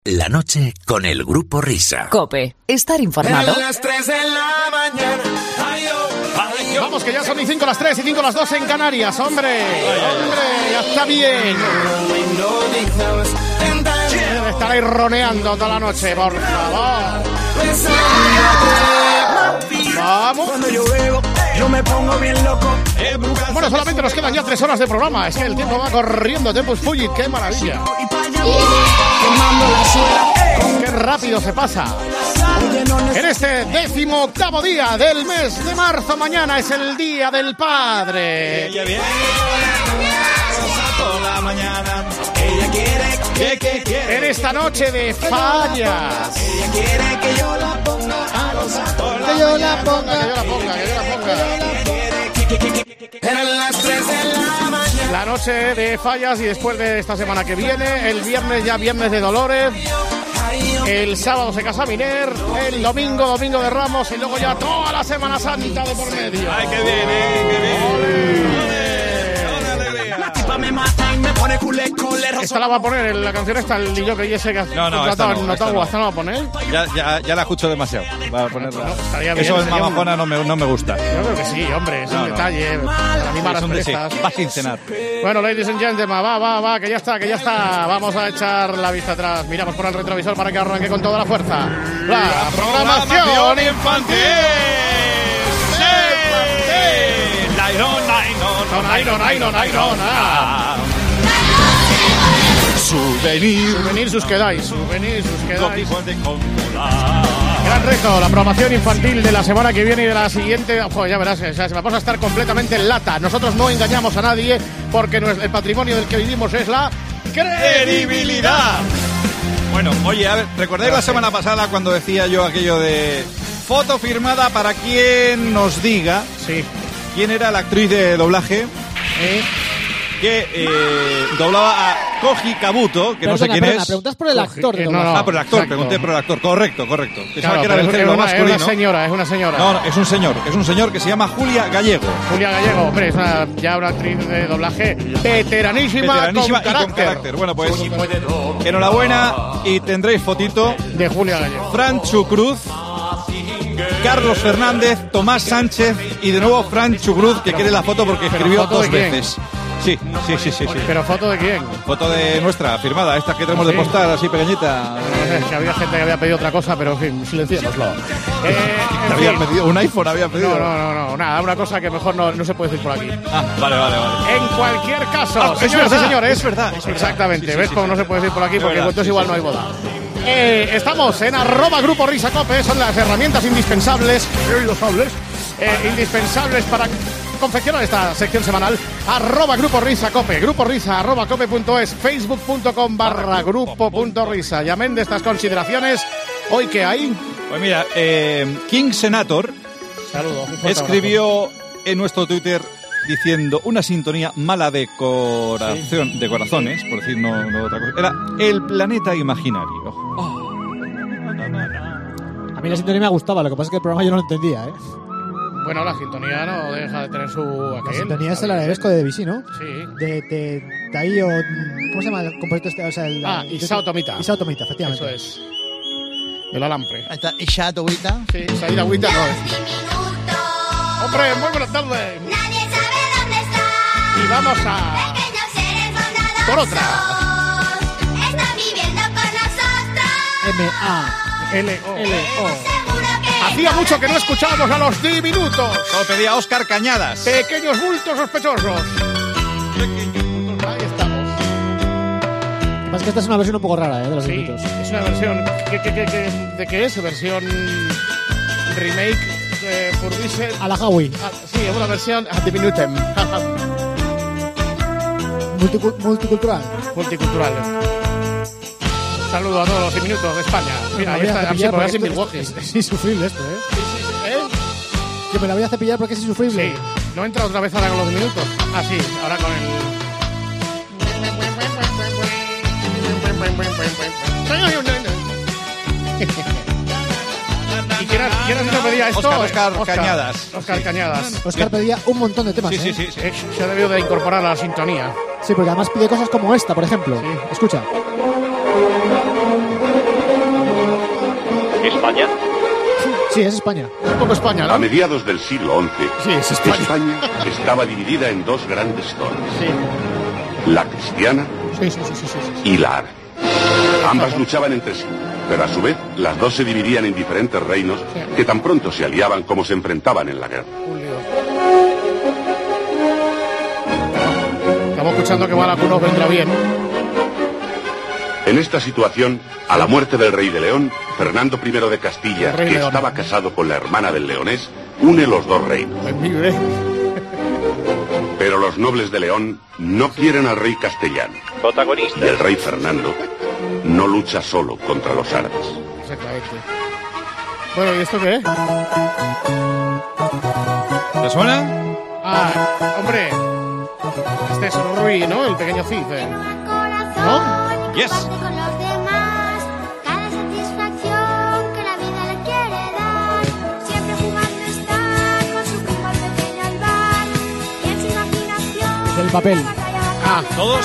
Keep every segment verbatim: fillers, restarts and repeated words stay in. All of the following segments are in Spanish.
La noche con el Grupo Risa. COPE. Estar informado. A las tres de la mañana. Ay, oh, ay, oh. Vamos, que ya son y cinco las tres y cinco las dos en Canarias, hombre. Hombre, ya está bien. Debe estar ahí roneando toda la noche, por favor. Vamos. Cuando yo bebo, yo me pongo bien loco. Bueno, solamente nos quedan ya tres horas de programa. Es que el tiempo va corriendo. Tempus fugit, qué maravilla. Qué rápido se pasa. En este décimo octavo día del mes de marzo, mañana es el Día del Padre. Ella viene por la mañana. Ella quiere que, que quiere. En esta noche de fallas. Ella quiere que yo la ponga a gozar. Que yo la ponga, que yo la ponga, que yo la ponga. Eran las tres de la mañana. La noche de fallas y después de esta semana que viene, el viernes ya viernes de Dolores, el sábado se casa Miner, el domingo, domingo de Ramos y luego ya toda la Semana Santa de por medio. Ay, qué bien, eh, qué bien. La tipa me mata y me pone culé, culé. Esta la va a poner, en la canción esta, el D J y ese que has No, no, contratado esta no, en esta Notagua, no. ¿esta no la va a poner? Ya, ya, ya la escucho demasiado. Va a ponerla. No, estaría bien, Eso en sería un- mamajona no me, no me gusta. Yo creo que sí, hombre, es No, un no. detalle para animar Es las un de- sí, fiestas. va sin cenar. Bueno, ladies and gentlemen, va, va, va, que ya está, que ya está. Vamos a echar la vista atrás. Miramos por el retrovisor para que arranque con toda la fuerza. La programación infantil. Nairon, Nairon, Nairon, ah. Souvenir. Souvenir sus quedáis, souvenir sus quedáis. Código de cómoda. Gran reto, la programación infantil de la semana que viene y de la siguiente. Ojo, ya verás, o sea, se vamos a estar completamente en lata. Nosotros no engañamos a nadie porque nues- el patrimonio del que vivimos es la credibilidad. Bueno, oye, a ver, ¿recordáis la semana pasada cuando decía yo aquello de foto firmada para quien nos diga Sí. quién era la actriz de doblaje ¿Eh? que eh, doblaba a Koji Kabuto, que no sé Perdona, quién perdona, es? preguntas por el actor de Eh, no, doblaje. no. Ah, por el actor, Exacto. pregunté por el actor, correcto, correcto. Pensaba Claro, que era pero del es género una, es masculino. una señora, es una señora. No, no, es un señor, es un señor que se llama Julia Gallego. Julia Gallego, hombre, es una, ya una actriz de doblaje veteranísima, Veteranísima con y con carácter. carácter. Bueno, pues enhorabuena y tendréis fotito. De Julia Gallego. Franchu Cruz, Carlos Fernández, Tomás Sánchez y de nuevo Franchu Cruz, que quiere la foto porque ¿Pero escribió foto dos de quién? veces. Sí, sí, sí, sí, sí. ¿Pero foto de quién? Foto de nuestra, firmada, esta que tenemos Sí. de postal, así pequeñita. No sé, que había gente que había pedido otra cosa, pero en fin, silenciémoslo. Eh, en Había fin. pedido un iPhone, había pedido. No, no, no, no, nada, una cosa que mejor no, no se puede decir por aquí. Ah, vale, vale, vale. En cualquier caso, Ah, es señoras y verdad, señores, es verdad, es verdad. exactamente, Sí, sí, ¿ves sí, cómo sí. no se puede decir por aquí? Es Porque verdad, entonces sí, igual sí, no hay sí. boda. Eh, estamos en arroba Grupo Risa Cope, son las herramientas indispensables, eh, indispensables para confeccionar esta sección semanal. Arroba Grupo Risa Cope, Grupo Risa, arroba cope punto es, facebook.com barra grupo punto risa. Y amén de estas consideraciones, ¿hoy qué hay? Pues mira, eh, King Senator Saludos. un fuerte escribió en nuestro Twitter diciendo una sintonía mala de corazón, de corazones, por decir no, no otra cosa. Era El Planeta Imaginario. A mí la sintonía me gustaba, lo que pasa es que el programa yo no lo entendía, ¿eh? abrazo. Bueno, la sintonía no deja de tener su La aquel. sintonía es la de Vesco de Debussy, ¿no? Sí. De, de Taio... ¿Cómo se llama el compositor este? O sea, el, Ah, el- Isao Tomita. Isao Tomita, efectivamente. Eso es. El alambre. Ahí está, y ya, Tobita. Sí, Saída Agüita no es. Hombre, muy buenas tardes. Nadie sabe dónde está. Y vamos a... Pequeños seres bondadosos. Por otra. Están viviendo con nosotros. M A L O. L O. Seguro que Hacía mucho que no escuchábamos a los diminutos. Lo pedía Óscar Cañadas. Pequeños bultos sospechosos. Ahí estamos. Lo que pasa es que esta es una versión un poco rara, ¿eh? De los Sí, minutos. es una versión... ¿qué, qué, qué, qué- ¿De qué es? ¿Versión remake de Furbice? A la Howie. Ah, sí, es una versión a diminutem. Multicu- multicultural. Multicultural. Un saludo a todos los diminutos de España. Mira, ahí Me la voy a está, cepillar sí, porque es porque en esto- Milwaukee. Es, es insufrible esto, ¿eh? Sí, sí, sí. ¿Eh? Que me la voy a cepillar porque es insufrible. Sí, no entra otra vez ahora con los diminutos. Ah, sí, ahora con el... ¿Y quién, quién nos pedía esto? Óscar, Óscar Cañadas. Óscar Cañadas. Oscar pedía un montón de temas, Sí, sí, ¿eh? sí, sí. Eh, Se ha debido de incorporar a la sintonía. Sí, porque además pide cosas como esta, por ejemplo. Escucha. España. Sí, es España. Un poco España, ¿no? A mediados del siglo once, Sí, es España. España estaba dividida en dos grandes zonas, Sí. la cristiana Sí, sí, sí, sí, sí, sí. y la árabe. Ambas luchaban entre sí, pero a su vez las dos se dividían en diferentes reinos que tan pronto se aliaban como se enfrentaban en la guerra. Un lío. Estamos escuchando que Balaco nos vendrá bien. En esta situación, a la muerte del rey de León, Fernando primero de Castilla, El rey que León. estaba casado con la hermana del leonés, une los dos reinos. Pues mire. Pero los nobles de León no quieren al rey castellano. Y Protagonista. el rey Fernando no lucha solo contra los árabes. Exactamente. Bueno, ¿y esto qué es? ¿Te suena? Ah, hombre. Este es Rui, ¿no? El pequeño Cid. eh. ¿No? Yes. Con los demás, cada satisfacción que la vida le quiere dar. Siempre jugando está con su primo al pequeño al bar. Y en su imaginación. Del papel. Ah, ¿Todos?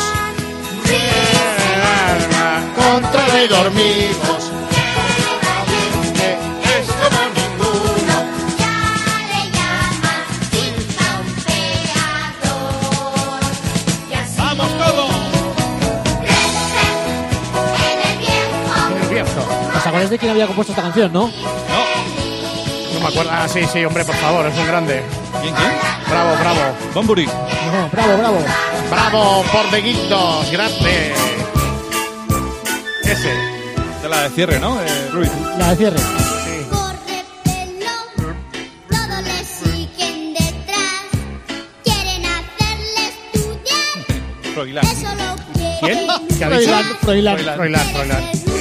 contra el rey dormimos. Eh, es como ninguno. Ya le llama Silva un pegador. Y así ¡Vamos todos! crece en el viejo. El viejo. ¿Os acordáis de quién había compuesto esta canción, no? No me acuerdo. Ah, sí, sí, hombre, por favor, es un grande. ¿Quién, quién? Bravo, bravo. Bunbury. No, bravo, bravo. Bravo por de Guindos, grande. Ese. De la de cierre, ¿no? Eh, Ruiz. La de cierre. Corre pelo, todos le siguen detrás. Quieren hacerle estudiar. Froilán. Eso lo quieren. ¿Quién? ¿Qué ha dicho? Froilán, Froilán. Froilán, Froilán.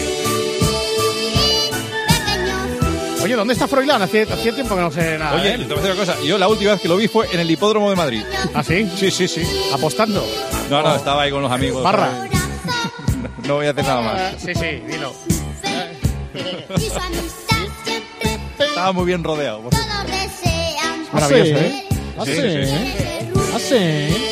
Pequeño. Oye, ¿dónde está Froilán? Hacía, hacía tiempo que no sé nada. Oye, ¿eh? te voy a decir una cosa. Yo la última vez que lo vi fue en el hipódromo de Madrid. ¿Ah, sí? Sí, sí, sí. Apostando. No, no, estaba ahí con los amigos. Barra. No voy a hacer nada más. Ah, sí, sí, dilo. Y su amistad siempre Estaba muy bien rodeado. por cierto. todos desean. Maravilloso, ¿Ah, ¿eh? ¿Ah, Sí, sí? sí, sí. ¿Ah, sí?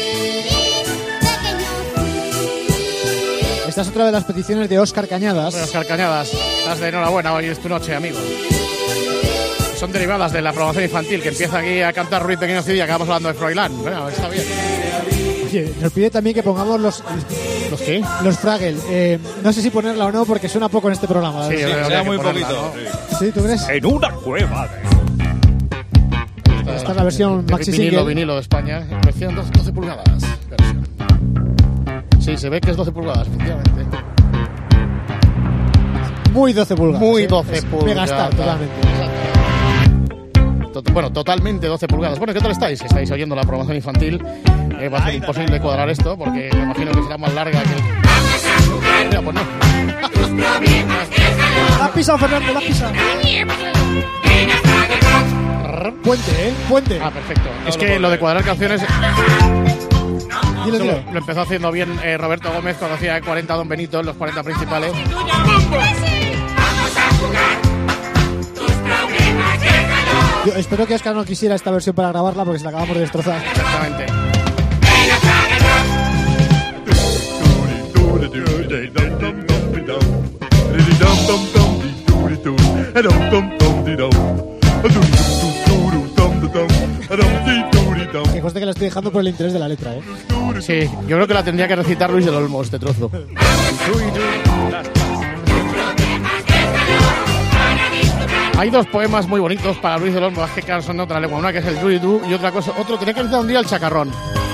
Esta es otra de las peticiones de Óscar Cañadas. Bueno, Oscar Cañadas, estás de enhorabuena, hoy es tu noche, amigo. Son derivadas de la programación infantil, que empieza aquí a cantar Ruiz Pequeño Cid y acabamos hablando de Froilán. Bueno, está bien. Oye, nos pide también que pongamos los, ¿Los qué? los Fraggle. Eh, no sé si ponerla o no porque suena poco en este programa. Sí, Sí, habría sea que muy ponerla, poquito. ¿no? sí. ¿Sí? ¿Tú crees? En una cueva. Esta es la versión maxi vinilo, single. vinilo de España, versión doce pulgadas. Versión. Sí, se ve que es doce pulgadas, efectivamente. Muy doce pulgadas. Muy ¿eh? doce Es pulgadas. Megastar, totalmente. Tot- Bueno, totalmente doce pulgadas. Bueno, ¿qué tal estáis? Estáis oyendo la programación infantil. Eh, va a ser imposible cuadrar esto porque me imagino que será más larga que el... Mira, pues no. La has pisado, Fernando, la has pisado. Puente, ¿eh? Puente. Ah, perfecto. Es lo que puedo lo de creer. cuadrar canciones Dilo, eso dilo. lo, lo empezó haciendo bien eh, Roberto Gómez cuando hacía cuarenta Don Benito en los cuarenta principales. Yo espero que Óscar no quisiera esta versión para grabarla porque se la acabamos de destrozar. Exactamente. Que conste que la estoy dejando por el interés de la letra, ¿eh? Sí, yo creo que la tendría que recitar Luis del Olmo, este trozo. Hay dos poemas muy bonitos para Luis del Olmo, es que claro, son de otra lengua. Una que es el Duri Du y otra cosa, otro tenía que recitar un día el Chacarrón.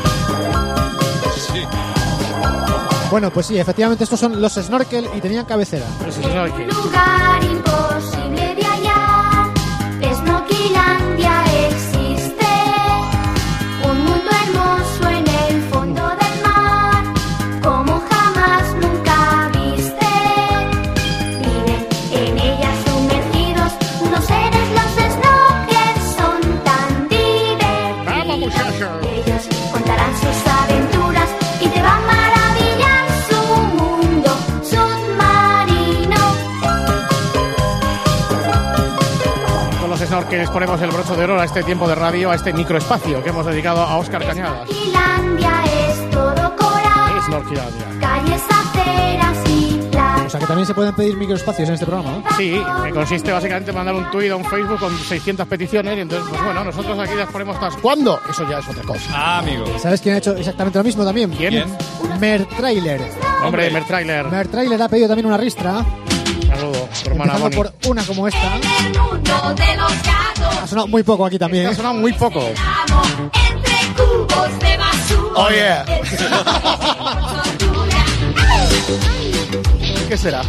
Sí. Bueno, pues sí, efectivamente estos son los Snorkel y tenían cabecera. Pero si no hay que- Lugar imposible de hallar, Snoquilandia existe, un mundo hermoso en el fondo del mar, como jamás nunca viste. Viven en ella sumergidos unos seres, los Snorkel son tan divertidos. ¡Vamos, muchachos! Ellos contarán sus aventuras y te van a maravillar su mundo submarino. Con los snorkels ponemos el broche de oro a este tiempo de radio, a este microespacio que hemos dedicado a Óscar Cañadas. Snoquilandia es todo coral, Snorkelandia. calles, aceras y Nos plazas. sea que también se pueden pedir microespacios en este programa, ¿no? Sí, que consiste básicamente en mandar un tuit a un Facebook con seiscientas peticiones y entonces, pues bueno, nosotros aquí las ponemos todas. ¿Cuándo? Eso ya es otra cosa. Ah, amigo. ¿Sabes quién ha hecho exactamente lo mismo también? ¿Quién? ¿Quién? Mertrailer. Hombre, Mertrailer. Mertrailer ha pedido también una ristra, Saludo, tu hermana empezando Bonnie. por una como esta. En el mundo de los gatos. Ha sonado muy poco aquí también. Ha ¿eh? sonado muy poco. Estamos entre cubos de basura. Oh, yeah. ¿Qué será?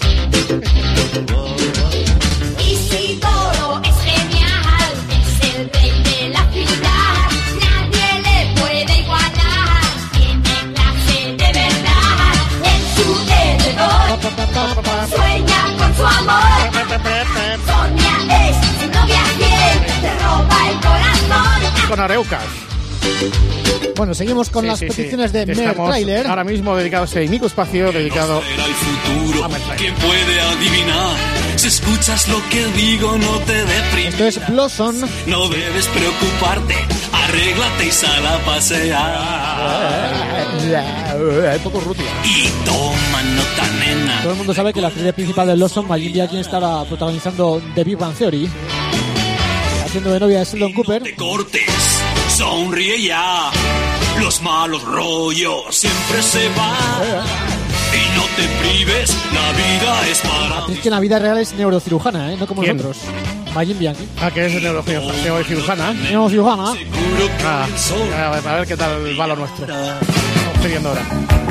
Isidoro es genial, es el rey de la ciudad. Nadie le puede igualar. Tiene clase de verdad. En su heredor sueña con su amor. Sonia es su novia fiel, te roba el corazón. Con Areucas. Bueno, seguimos con Sí, las sí, sí. peticiones de Estamos Mertrailer. ahora mismo dedicado a este microespacio dedicado Era el futuro. a Mertrailer. ¿Quién puede adivinar? Si escuchas lo que digo, no te deprimes. Esto es Blossom. No debes preocuparte. Arréglate y sal a pasear. Un poco rutia. Y toma nota, nena. Todo el mundo sabe que la actriz principal de Blossom, Maggie Biaki, está ahora protagonizando The Big Bang Theory, haciendo de novia de Sheldon Cooper. Te cortes, sonríe ya. Los malos rollos siempre se van. Y no te prives, la vida es para Es que en la vida real es neurocirujana, ¿eh? No como ¿Quién? nosotros. Maggie Biaki. Ah, que es neurocirujana. cirujana. Neurocirujana. seguro que Ah, el sol a ver, a ver qué tal va lo nuestro. Estamos pidiendo ahora.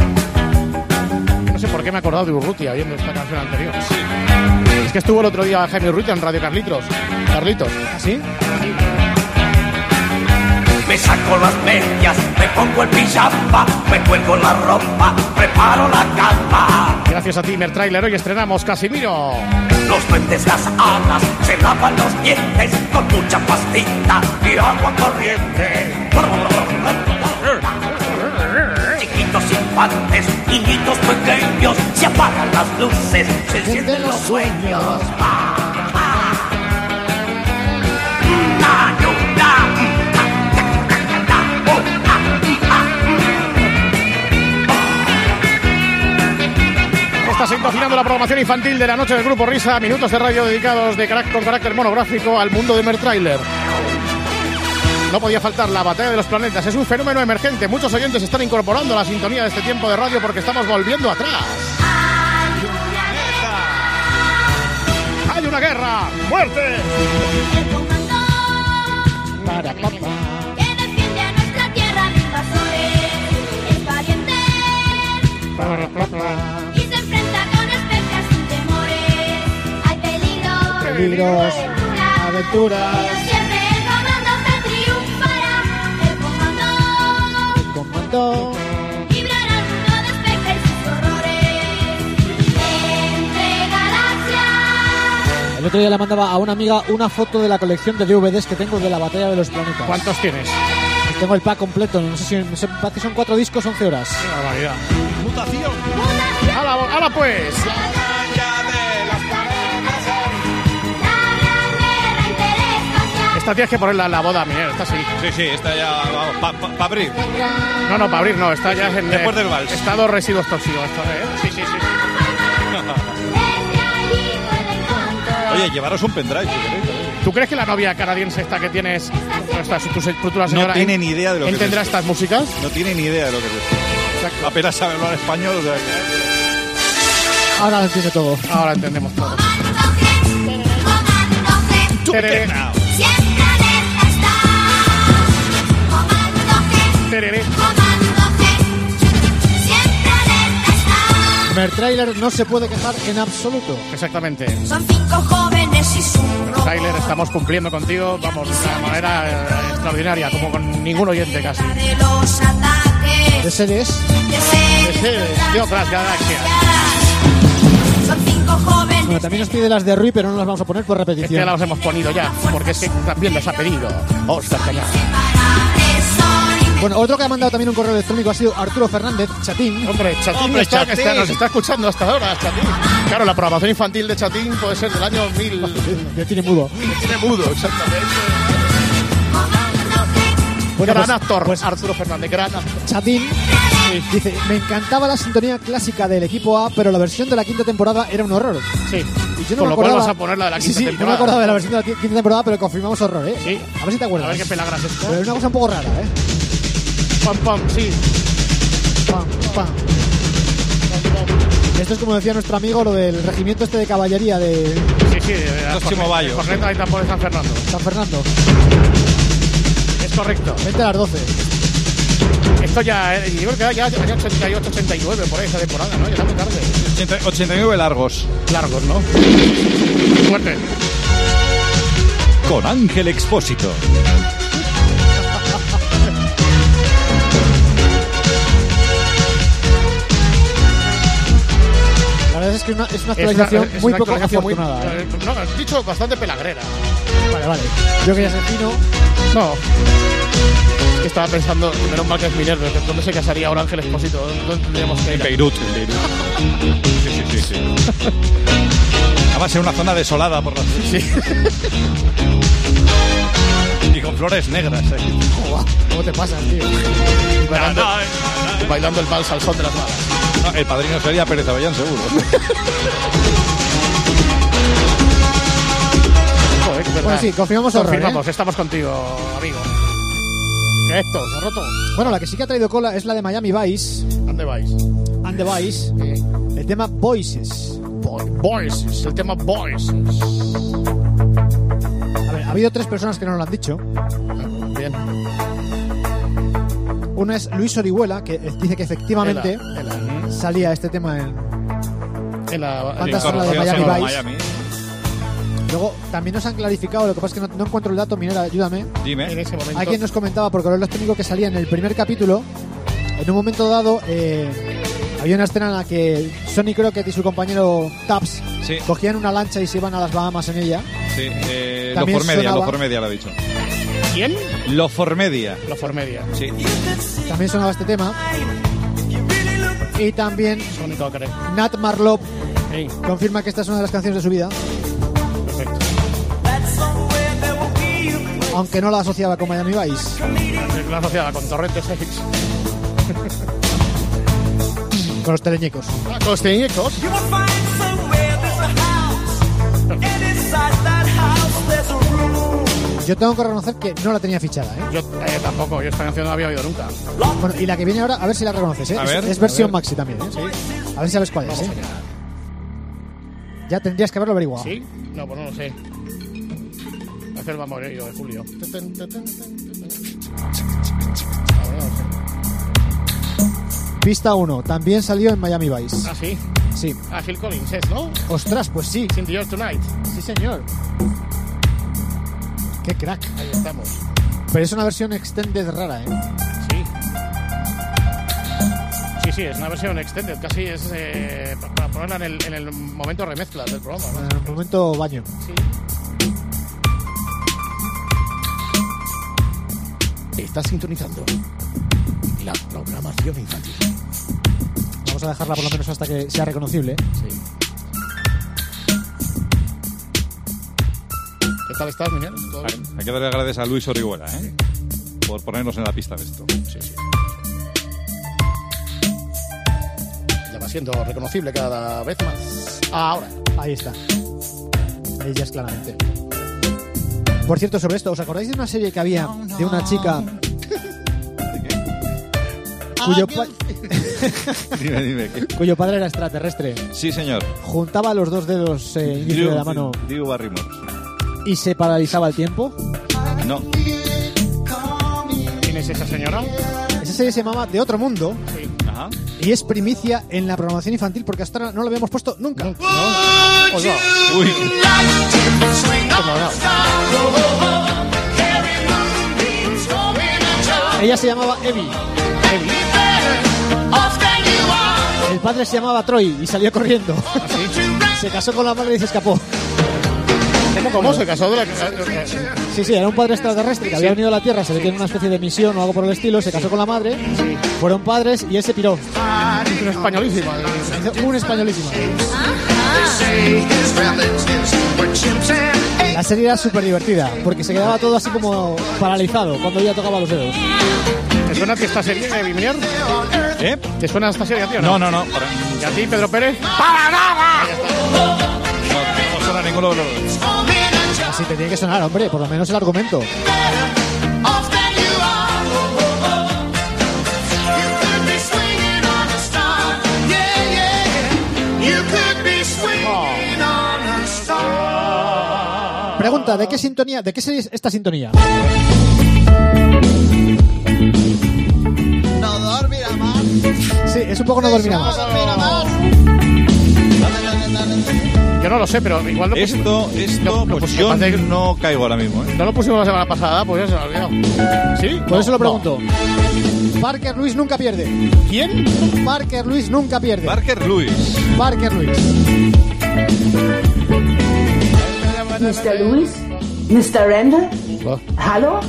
No sé por qué me he acordado de Urrutia viendo esta canción anterior. Es que estuvo el otro día Jaime Urrutia en Radio Carlitos. Carlitos. ¿Así? Me saco las medias, me pongo el pijama, me cuelgo la ropa, preparo la cama. Gracias a ti, Mertrailer, hoy estrenamos Casimiro. Los duendes, las hadas, se lavan los dientes con mucha pastita y agua corriente. Chiquitos infantes, niñitos pequeños, se apagan las luces, se encienden los sueños. Estás sintonizando la programación infantil de la noche del Grupo Risa, minutos de radio dedicados de carac- con carácter monográfico al mundo de Mertrailer. No podía faltar la batalla de los planetas, es un fenómeno emergente. Muchos oyentes están incorporando a la sintonía de este tiempo de radio porque estamos volviendo atrás. ¡Hay una guerra! ¡Muerte! El comando Para papá. que defiende a nuestra tierra de invasores es valiente y se enfrenta con especias sin temores. Hay peligros, Peligros, aventuras. pero siempre el comando se triunfará. El comando Comando. librará el mundo de espectros y sus horrores. Entre galaxias. El otro día le mandaba a una amiga una foto de la colección de D V Ds que tengo de la batalla de los planetas. ¿Cuántos tienes? Pues tengo el pack completo, no sé si no sé, parece que son cuatro discos, once horas. ¡Qué barbaridad! Mutación. ¡Hala, hala pues! Esta tienes que ponerla en la boda, Miguel, esta sí. Sí, sí, esta ya, vamos, para pa, pa abrir. No, no, para abrir no, esta ya es en Después eh, del vals. estado residuos tóxicos. Esto, ¿eh? Sí, sí, sí. Oye, llevaros un pendrive, si queréis. ¿Tú crees que la novia canadiense esta que tienes, esta, tu futura señora, No tiene ni idea de lo que ¿entenderá es esto. estas músicas? No tiene ni idea de lo que es esto. Apenas sabe hablar español, o sea que... Ahora lo entiende todo. Ahora entendemos todo. Tereré, Siempre alerta está. Comando G, tereré. comando G. Siempre alerta está. Mertrailer no se puede quejar en absoluto. Exactamente. Son cinco jóvenes y su robot. Tyler, estamos cumpliendo contigo, vamos, de una manera eh, extraordinaria, como con ningún oyente casi. De los ataques De series. de seres De seres de otras galaxias. Son cinco jóvenes. Bueno, también nos pide las de Rui, pero no las vamos a poner por Es que repetición. ya las hemos ponido ya, porque es que también las ha pedido Oscar Cañada. Separables son Bueno, otro que ha mandado también un correo electrónico ha sido Arturo Fernández, Chatín. Hombre, Chatín, Hombre, está, Chatín. está- nos está escuchando hasta ahora, Chatín. Claro, la programación infantil de Chatín puede ser del año mil. Que tiene mudo. Tiene mudo, exactamente. Bueno, gran pues, actor, pues Arturo Fernández, gran actor. Chatín Sí. Dice, me encantaba la sintonía clásica del equipo A, pero la versión de la quinta temporada era un horror. Sí. Y yo no Con me lo cual acordaba. vas a poner la de la quinta sí, sí, temporada. no me acordaba de la versión de la qui- quinta temporada, pero confirmamos horror, ¿eh? Sí. A ver si te acuerdas. A ver qué pelagras es. Pero es una cosa un poco rara, ¿eh? Pam, pam, sí. Pam, pam. Esto es como decía nuestro amigo, lo del regimiento este de caballería de Sí, sí. de la Próximo corneta- Bayo. Corneta y tambor de San Fernando. San Fernando. Es correcto. Vente a las doce. Esto ya, eh, yo creo que ya año ochenta y ocho, ochenta y nueve por ahí esa temporada, ¿no? Ya está muy tarde. ochenta, ochenta y nueve largos. Largos, ¿no? Fuerte. Con Ángel Expósito. La verdad es que una, es una Es una- actualización es muy una poco actualización muy- afortunada. ¿eh? No, has dicho bastante pelagrera. Vale, vale. Yo que ya sé fino. No. Es que estaba pensando, menos mal que es Minerva, ¿dónde se casaría ahora Ángel Expósito? ¿Dónde tendríamos que En ir? Beirut. En Beirut. Sí, sí, sí, sí. Además en una zona desolada por las... Sí. Y con flores negras. ¿eh? ¿Cómo te pasas, tío? Bailando, bailando el vals al son de las balas. No, el padrino sería Pérez Avellán, seguro. Joder, qué Bueno, verdad. sí, confirmamos horror, Confirmamos, ¿eh? estamos contigo, amigo. ¿Qué es esto? ¿Se ha roto? Bueno, la que sí que ha traído cola es la de Miami Vice ¿Dónde vais? and the Vice. El tema Voices. Boy- Voices, el tema Voices. A ver, ha habido tres personas que no lo han dicho. Bien. Una es Luis Orihuela, que dice que efectivamente En la- en la- salía este tema en... en la- Banda en- sonora de Conocido Miami como Vice. Miami. Luego también nos han clarificado, lo que pasa es que no, no encuentro el dato, Minera, ayúdame. en Dime. ese momento. Alguien nos comentaba por correo electrónico que salía en el primer capítulo. En un momento dado eh, había una escena en la que Sonny Crockett y su compañero Tubbs Sí, cogían una lancha y se iban a las Bahamas en ella. sí. Eh, lo También Formedia, sonaba- lo Formedia lo ha dicho. ¿Quién? Lo Formedia. Lo Formedia. Sí. También sonaba este tema. Y también Sónico, creo. Nat Marlop Sí, confirma que esta es una de las canciones de su vida, perfecto. aunque no la asociaba con Miami Vice. La asociada con Torrente seis. Con los teleñecos. Ah, con los teñecos. Yo tengo que reconocer que no la tenía fichada, ¿eh? Yo eh, tampoco, yo esta canción no la había oído nunca. Bueno, y la que viene ahora, a ver si la reconoces, ¿eh? A Es- ver, es, a versión ver. maxi también, ¿eh? A ver si sabes cuál es, ¿eh? Ya tendrías que haberlo averiguado. ¿Sí? No, pues no lo sé. Hacer va a morir yo de Julio. A ver, no lo sé. Pista uno, también salió en Miami Vice. Ah, sí. Sí. Ah, Phil Collins es, ¿no? Ostras, pues sí. Sin the Yours Tonight. Sí, señor. Qué crack. Ahí estamos. Pero es una versión extended rara, ¿eh? Sí. Sí, sí, es una versión extended. Casi es eh, pa- para ponerla en el, en el momento remezcla del programa, ¿no? En el momento baño. Sí. Estás sintonizando la programación infantil. Vamos a dejarla por lo menos hasta que sea reconocible. Sí. ¿Qué tal estás, Miguel? ¿Todo bien? Hay que darle las gracias a Luis Orihuela, ¿eh? Por ponernos en la pista de esto. Sí, sí. Ya va siendo reconocible cada vez más. Ahora. Ahí está. Ahí ya es claramente. Por cierto, sobre esto, ¿os acordáis de una serie que había de una chica cuyo, pa- Dime, dime. ¿qué? cuyo padre era extraterrestre? Sí, señor. Juntaba los dos dedos eh, índice de la mano Drew Barrymore. y se paralizaba el tiempo. No. ¿Quién es esa señora? Esa serie se llamaba De Otro Mundo Sí. Ajá. y es primicia en la programación infantil porque hasta ahora no lo habíamos puesto nunca. ¿No? Pues no. Uy. ¿Cómo no? Ella se llamaba Evie. El padre se llamaba Troy y salió corriendo. Se casó con la madre y se escapó. ¿Cómo, cómo se casó de la... Sí, sí, era un padre extraterrestre que había venido a la Tierra, se ve que en una especie de misión o algo por el estilo, se casó con la madre, fueron padres y él se piró. Es una españolísima. Hizo un españolísimo. La serie era súper divertida, porque se quedaba todo así como paralizado cuando ella tocaba los dedos. suena a ti esta serie de Biminier? ¿Eh? ¿Te suena esta serie a ti o no? No, no, no. Para... ¿Y a ti, Pedro Pérez? ¡Para nada! No, no suena ninguno de los dos. Así te tiene que sonar, hombre, por lo menos el argumento. Pregunta, ¿de qué sintonía, de qué serie es esta sintonía? No dormirá más. Sí, es un poco no dormirá más. No dormirá más. Yo no lo sé, pero igual lo pusimos. Esto, esto, No, no, pues pues yo me parece que- no caigo ahora mismo, ¿eh? No lo pusimos la semana pasada, pues ya se lo ha olvidado. ¿Sí? Por eso No, lo pregunto. Parker Lewis nunca pierde. no. ¿Quién? Parker Lewis nunca pierde. Parker Lewis. Parker Lewis. mister Lewis? mister Randall? ¿Hello?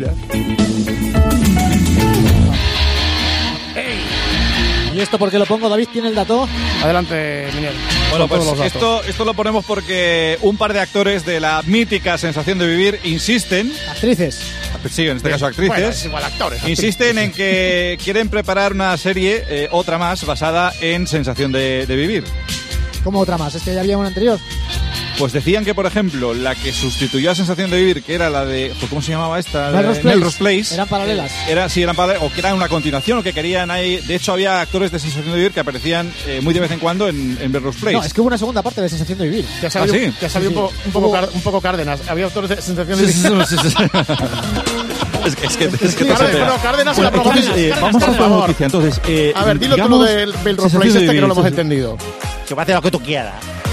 ¿Y esto por qué lo pongo? David tiene el dato. Adelante, Miguel. Bueno, Con pues todos los datos. esto, esto lo ponemos porque un par de actores de la mítica Sensación de Vivir insisten, Actrices. sí, en este caso actrices, Bueno, es igual, actores. actrices. insisten en que quieren preparar una serie, eh, otra más, basada en Sensación de, de Vivir. ¿Cómo otra más? Es que ya había una anterior. Pues decían que, por ejemplo, la que sustituyó a Sensación de Vivir, que era la de... ¿Cómo se llamaba esta? Melrose De- Place. Melrose Place. Eran paralelas. Eh, Era, sí, eran paralelas, o que eran una continuación, o que querían ahí... De hecho, había actores de Sensación de Vivir que aparecían eh, muy de vez en cuando en, en Melrose Place. No, es que hubo una segunda parte de Sensación de Vivir. Te ha salido, ¿Ah, sí? te ha salido Sí, un, poco, sí. un, poco Hubo- car- un poco Cárdenas. Había autores de sensación de... Sí, sí, sí, sí, sí. Es que, es que, es que te Cárdenas, sopea. bueno, Cárdenas y la Bueno, promoción. entonces, eh, Cárdenas, vamos a por hacer la favor. noticia. Entonces, eh, A ver, dilo tú digamos, lo del Melrose sensación Place de este que no lo hemos vivir, entendido. Que va a hacer lo que tú quieras.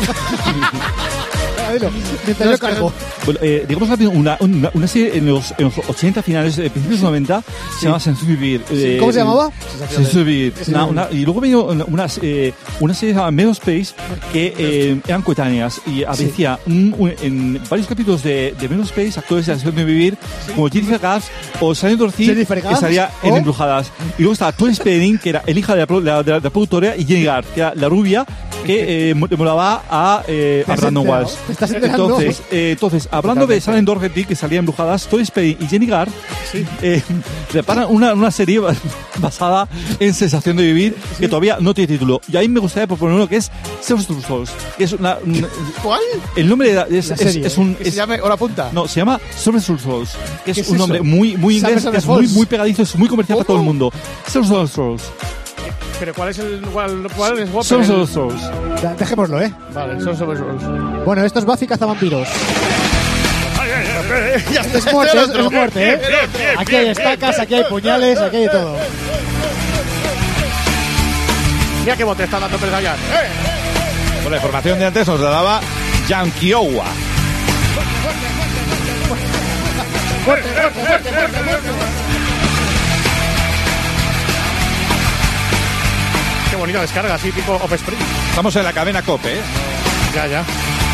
Ah, dilo. Mientras yo cargo. Bueno, eh, digamos que ha habido una, una, una serie en los, en los ochenta finales, eh, principios de los noventa, se llama Sensación de Vivir. eh, ¿Cómo se llamaba? Sensación de Vivir. Una- una- y luego vino una, una, eh, una serie llamada Melrose Place que eh, eran coetáneas y aparecía un- un- en varios capítulos de, de Melrose Place actores de Sensación de Vivir como Jennifer Gaff o Sally Dorothy, Jennifer que Gaff, salía en ¿o? Embrujadas. Y luego estaba Tony Spedding, que era el hija de la, pro- de la, de la- de la productora, y Jenny Garth, que era la rubia que eh, mo- le molaba a, eh, ¿Te a has Brandon enterado? Walsh. ¿Te estás enterando? Entonces, eh, entonces hablando de Sally Dorothy, que salía en Embrujadas, Tony Spedding y Jenny Garth eh, preparan una, una serie ba- basada en Sensación de Vivir que todavía no tiene título. Y ahí me gustaría proponer uno que es Seven True Souls, que es una, un- ¿Cuál? el nombre de la- es, La es- serie, es un Que se es- llame Hora Punta. no, se llama Seven True Souls, que es, ¿Qué es un eso? nombre muy muy inglés, Seven que es Souls. muy muy pegadizo, es muy comercial para todo el ¿Cómo? mundo. Seven True Souls. Pero ¿cuál es el... ¿Cuál, cuál es Whopper? Seven El- True Souls. Da- Dejémoslo, ¿eh? Vale, son sobre Souls. Bueno, esto es Buffy cazavampiros. Ya Esto es muerte, esto es muerte, ¿eh? Aquí hay estacas, aquí hay puñales, aquí hay de todo. Mira qué bote está dando Pérez Gallar. ¡Eh! Bueno, la información de antes nos la daba Jan Kiowa. Qué bonita descarga, así tipo Offspring. Estamos en la cadena COPE, ¿eh? Ya, ya.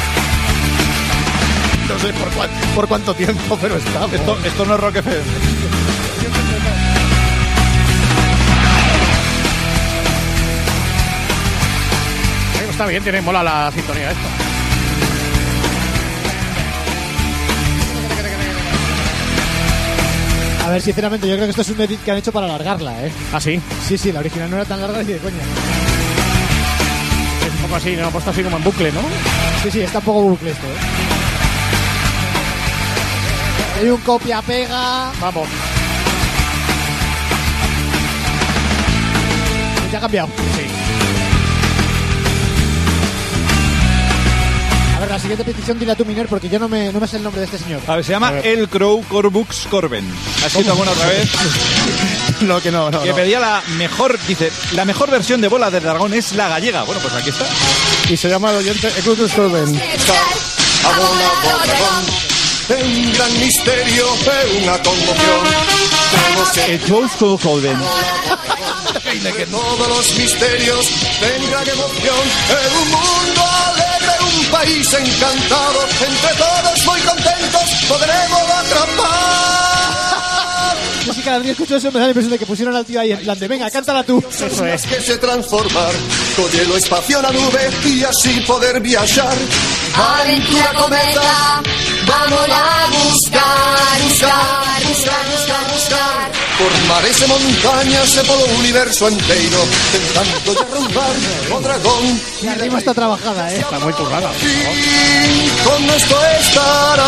No sé por, cuán- por cuánto tiempo, pero está. Esto, esto no es Rock F M. Está bien, tiene mola la sintonía esta. A ver, sinceramente, yo creo que esto es un edit que han hecho para alargarla, ¿eh? ¿Ah, sí? Sí, sí, la original no era tan larga ni de coña. Es un poco así, ¿no? Puesto así como en bucle, ¿no? Sí, sí, está un poco bucle esto, ¿eh? Hay un copia-pega. Vamos. Ya ha cambiado. Sí. A ver, la siguiente petición dila tú, Miner, porque yo no me, no me sé el nombre de este señor. A ver, se llama A ver. El Crow Corbux Corben. ¿Ha escrito alguna otra vez? No, que no, no. Que no. pedía la mejor, dice, la mejor versión de Bola de Dragón es la gallega. Bueno, pues aquí está. Y se llama el oyente Eclutus Corben. Un gran misterio, una conmoción. Tenemos que El Jones todo joven. de que todos los misterios tengan emoción. En un mundo alegre, un país encantado, entre todos muy contentos podremos atrapar. Yo sí, cada vez que escucho eso me da la impresión de que pusieron al tío ahí en plan de venga, cántala tú. Eso es. Que se transformar con hielo, espacio a la nube y así poder viajar. Aventura cometa, vamos a buscar, buscar, buscar, buscar, buscar. Por mare desde montañas de polo universo entero, tentando derrumbar o dragón. La rima está trabajada, ¿eh? Está muy currada. Y con esto estará.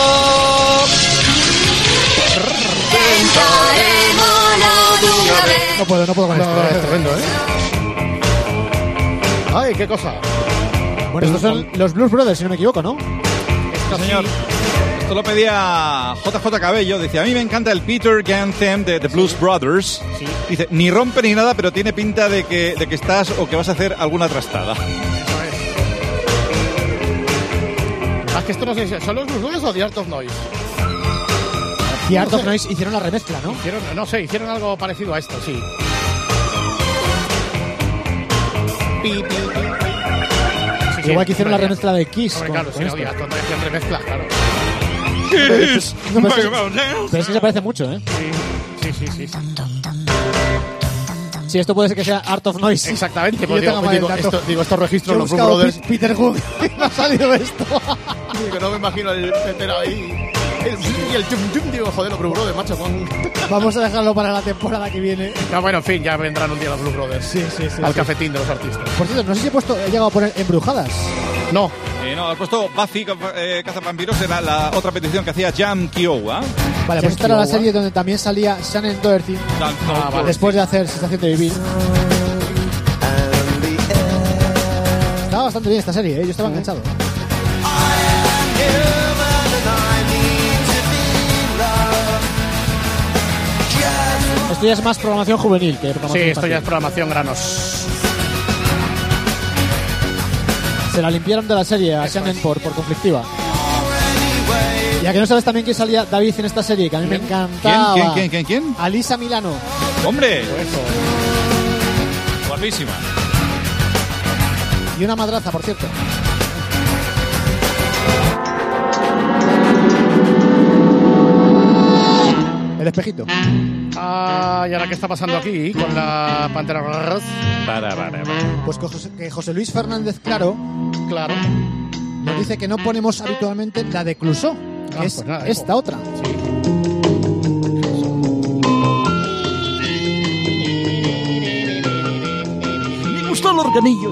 No puedo, no puedo con No, esto. es tremendo, ¿eh? Ay, qué cosa. Bueno, estos son los Blues Brothers, si no me equivoco, ¿no? Sí, señor. Esto lo pedía J J Cabello. Dice, a mí me encanta el Peter Gunn theme de The Blues Brothers. Sí. Dice, ni rompe ni nada, pero tiene pinta de que, de que estás o que vas a hacer alguna trastada. Ah, que esto no sé si son los Blues Brothers o The Art of Noise. The Art of Noise hicieron la remezcla, ¿no? Hicieron, no sé, hicieron algo parecido a esto, sí. Pi, pi, pi, pi. Sí, sí, Igual que hicieron la hombre, remezcla de Kiss. Hombre, con- claro, con sí, no esto. digas, cuando decían remezclas, claro. Kiss. No, pero, es que, pero es que se parece mucho, ¿eh? Sí, sí, sí, sí. Sí, esto puede ser que sea Art of Noise. Exactamente, Y pues yo digo, tengo pues mal el digo, dato. esto- digo, estos registros, Yo he los Blues buscado Brothers. Pe- Peter Hook y me ha salido esto. Que no me imagino el petero ahí. El, y el tum tum, digo, joder, los Blues Brothers, macho. Con... Vamos a dejarlo para la temporada que viene. No, bueno, en fin, ya vendrán un día los Blues Brothers. Sí, sí, sí. Al sí. cafetín de los artistas. Por cierto, no sé si he puesto, he llegado a poner Embrujadas. No. Eh, no, has puesto Buffy eh, Cazavampiros, era la otra petición que hacía Jam Kiowa. Vale, pues esta era la serie donde también salía Shannon Doherty Ah, vale. después de hacer Sensación de Vivir. Estaba bastante bien esta serie, ¿eh? Yo estaba enganchado. Esto ya es más programación juvenil que programación Sí, esto infantil. ya es programación granos. Se la limpiaron de la serie a Shannon por, por conflictiva. Ya que no sabes también quién salía David en esta serie, que a mí me encantaba. ¿Quién, quién, quién, quién? Alisa Milano. ¡Hombre! Guapísima. Y una madraza, por cierto. El espejito. Ah, ¿y ahora qué está pasando aquí con la Pantera Rosa? Para, para, para. Pues que José, que José Luis Fernández Claro Claro. nos dice que no ponemos habitualmente la de Clouseau, que Ah, es pues nada, esta hijo. otra. Me gustan los organillos.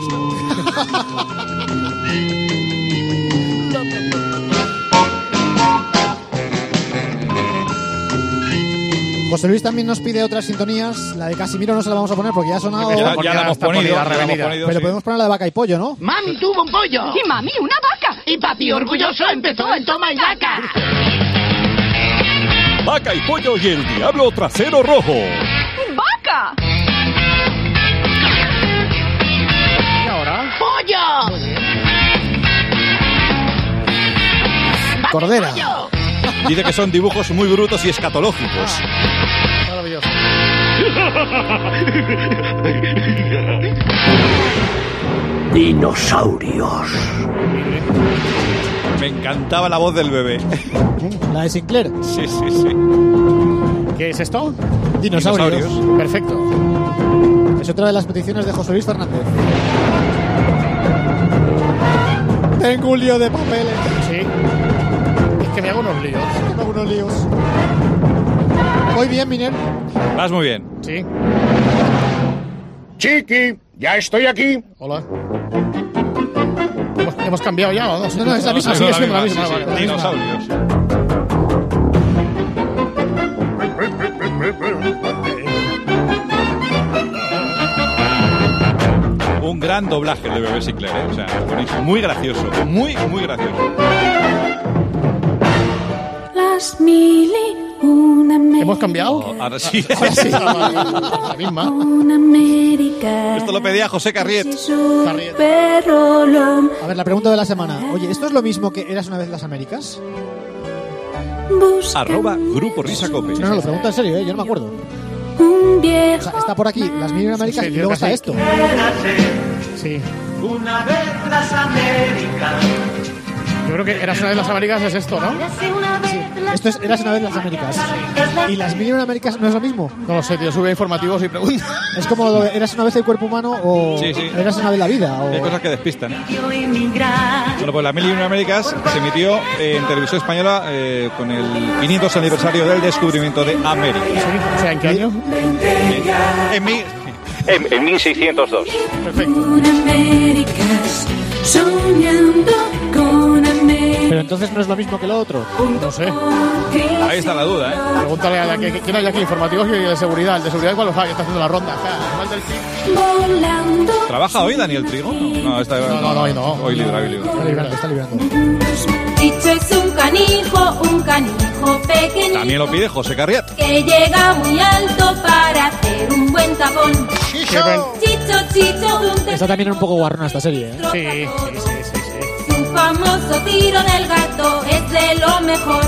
José Luis también nos pide otras sintonías. La de Casimiro no se la vamos a poner porque ya ha sonado. Ya, Porque ya la hemos está ponido, ponida, ya la hemos revenida. ponido, Pero sí. podemos poner la de Vaca y Pollo, ¿no? Mami tuvo un pollo. Y mami, una vaca. Y papi orgulloso empezó el toma y daca. Vaca y pollo y el diablo trasero rojo. ¡Vaca! ¿Y ahora? ¡Pollo! ¡Vaca y Cordera. pollo! Dice que son dibujos muy brutos y escatológicos. Maravilloso. Dinosaurios. Me encantaba la voz del bebé. La de Sinclair. Sí, sí, sí. ¿Qué es esto? Dinosaurios. Dinosaurios. Perfecto. Es otra de las peticiones de José Luis Fernández. Tengo un lío de papeles. Sí. Es que me hago unos líos. Tengo unos líos. Muy bien, Miner. Vas muy bien. Sí. Chiqui, ya estoy aquí. Hola. ¿Hemos, hemos cambiado ya o no? No, no, es la misma, No, sigue la siendo la misma, misma. sí, sí. la misma. Dinosaurios. Un gran doblaje de Bebé Sinclair, ¿eh? O sea, buenísimo. Muy gracioso. Muy, muy gracioso. Las mil y una ¿Hemos cambiado? Oh, ahora sí. Ahora sí. La misma. Una América. Esto lo pedía José Carriet. Superrolón. A ver, la pregunta de la semana. Oye, ¿esto es lo mismo que Eras una vez las Américas? Arroba Grupo Risa Cope. No, no, lo pregunto en serio, ¿eh? Yo no me acuerdo. Un viejo. O sea, está por aquí las Mil y una Américas Sí, y yo luego casi- está esto. Sí. Una vez las Américas. Yo creo que Eras una vez las Américas es esto, ¿no? Sí. Esto es Eras una vez las Américas. ¿Y las Mil y una Américas no es lo mismo? No lo sé, tío. Sube informativos y pregunta. Es como lo de Eras una vez el cuerpo humano o Sí, sí. Eras una vez la vida. O... Hay cosas que despistan. ¿eh? Bueno, pues la Mil y una Américas se emitió en televisión española eh, con el quinientos aniversario del descubrimiento de América. O sea, ¿en qué año? En mi... En, en mil seiscientos dos. Perfecto. Pero entonces no es lo mismo que lo otro. No sé. Ahí está la duda, ¿eh? Pregúntale a la que, quién hay aquí, informativos y de seguridad. El de seguridad, ¿cuál lo sabe? Que está haciendo la ronda. ¿Trabaja hoy Daniel Trigo? No, está, no, no, no, hoy no. Hoy libra, hoy libra. Está librando, está librando. Chicho es un canijo, un canijo pequeñito. También lo pide José Carriat. Que llega muy alto para hacer un buen tapón. Chicho, Chicho, Chicho, un Está también un poco guarrona esta serie, ¿eh? Sí, sí, sí, sí, sí. Su famoso tiro del gato es de lo mejor.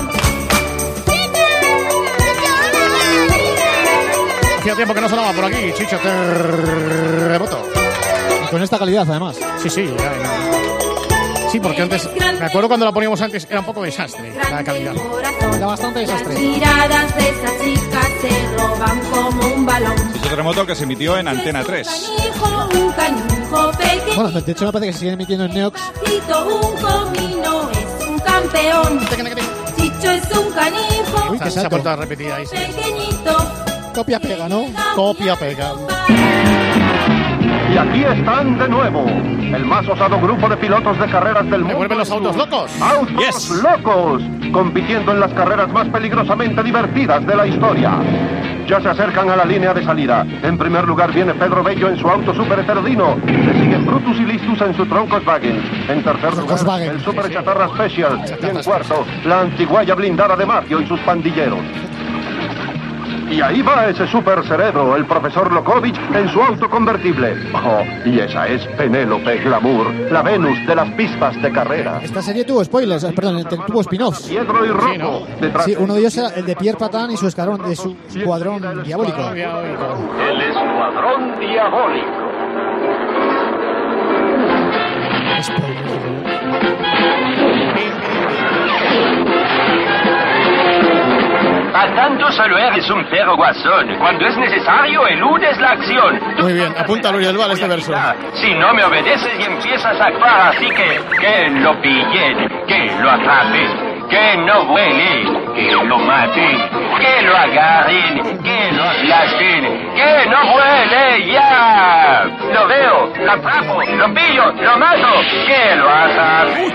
Hacía tiempo que no sonaba por aquí, Chicho, terremoto. Y con esta calidad, además. Sí, sí, ya, ya. Sí, porque antes, me acuerdo cuando la poníamos antes, era un poco desastre la calidad. Era bastante desastre. Las miradas de esa chica se roban como un balón. Chicho Terremoto que se emitió en Antena tres. Canijo, un canijo pequeñito. Bueno, de hecho me parece que se siguen emitiendo en Neox. Un comino es un campeón. Chicho es un canijo. Uy, qué Se ha salto. vuelto a repetir ahí, sí. Pequeñito. Copia pega, ¿no? Copia, pega. Y aquí están de nuevo, el más osado grupo de pilotos de carreras del mundo. ¡Me vuelven los autos locos! ¡Autos Yes. locos! Compitiendo en las carreras más peligrosamente divertidas de la historia. Ya se acercan a la línea de salida. En primer lugar viene Pedro Bello en su auto super heterodino. Le siguen Brutus y Listus en su Troncoswagen. En tercer lugar, Troncoswagen. el Super Chatarra Special. Y en cuarto, la antiguaya blindada de Mario y sus pandilleros. Y ahí va ese super cerebro, el profesor Lokovic, en su auto convertible. Oh, y esa es Penélope Glamour, la Venus de las pistas de carrera. Esta serie tuvo spoilers, eh, perdón, tuvo spin-offs. Piedro y Rocco. Sí, ¿no? Detrás Sí, de uno de ellos era el de Pierre Patán y su escuadrón, de su escuadrón diabólico. El escuadrón diabólico. A tanto solo eres un perro guasón. Cuando es necesario, eludes la acción. Muy bien, apunta Luis del Val este verso. Si no me obedeces y empiezas a actuar así que... Que lo pillen, que lo atrapen, que no vuele, que lo maten, que lo agarren, que lo aplasten, que no vuele, ya. Lo veo, lo atrapo, lo pillo, lo mato, que lo atrapen.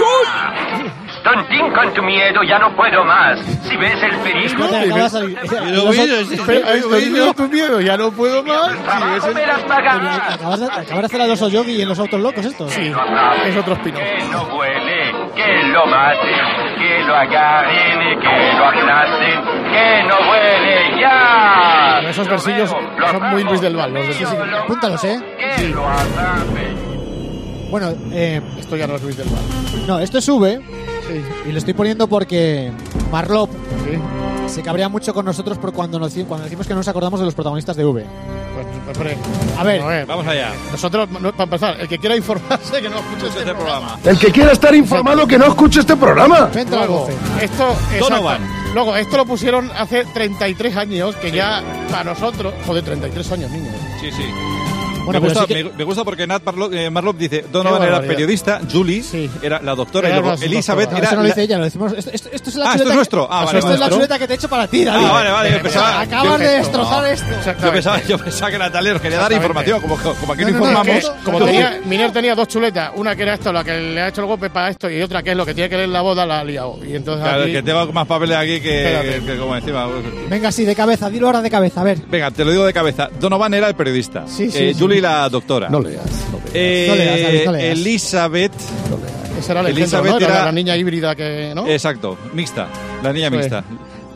Tontín, con tu miedo ya no puedo más. Si ves el peligro... Acaba de salir- Espera, estoy viendo tu miedo, ya no puedo más. Sí, Trabajo es me las pagarás. Acabas de, acabas de hacer a los Oyogi en los autos locos estos. Sí, es otro spin-off. Que no vuele, que lo maten, que lo agarren, que lo aplasten, que no vuele, ya. Pero esos versillos son muy Luis del Val, los de Sí, sí, apúntalos, ¿eh? Que lo atrapen. Bueno, eh, Esto ya no es Luis del Val. no, esto es V Sí. y lo estoy poniendo porque Marlop Sí. se cabrea mucho con nosotros por cuando, nos, cuando decimos que no nos acordamos de los protagonistas de V. Pues, pues, hombre, A ver, a ver, Vamos allá. nosotros, no, para empezar, el que quiera informarse, que no escuche este, Este programa. programa. El que quiera estar informado que no escuche este programa. vente a la Luego, voz. esto, Donovan. exacto. Luego, esto lo pusieron hace treinta y tres años, que ya para nosotros, joder, treinta y tres años, niños. Sí, sí. Bueno, me, pero gusta, sí que- me, me gusta porque Nat Marlop, eh, Marlop dice Donovan Qué era barbaridad. periodista, Julie Sí. era la doctora Era y luego una Elizabeth doctora. No, era eso no lo la- dice ella, lo decimos. Esto, esto- esto es la Ah, chuleta esto es que- nuestro. Ah, vale, esto es la nuestro. chuleta que te he hecho para ti, David. Ah, vale, vale. Yo pensaba, Acabas yo- de destrozar no. esto. Yo pensaba, yo pensaba que Natalia nos quería dar Exactamente. información, como, como aquí no, No, no, no, informamos. es que- Como tenía, Miner tenía dos chuletas, una que era esto, la que le ha hecho el golpe para esto, y otra que es lo que tiene que leer la boda, la ha liado. Y entonces Claro, aquí, que tengo más papeles aquí que, Espérate. que como encima. Venga, sí, de cabeza, dilo ahora de cabeza, a ver. Venga, te lo digo de cabeza. Donovan era el periodista. Sí, sí, Eh, sí. Julie la doctora. No leas, no leas. Eh, No leas, David, no leas. Elizabeth. esa era la, Elizabeth Elizabeth, ¿no? Era era- la niña híbrida que, ¿no? Exacto, mixta. La niña Sí. mixta.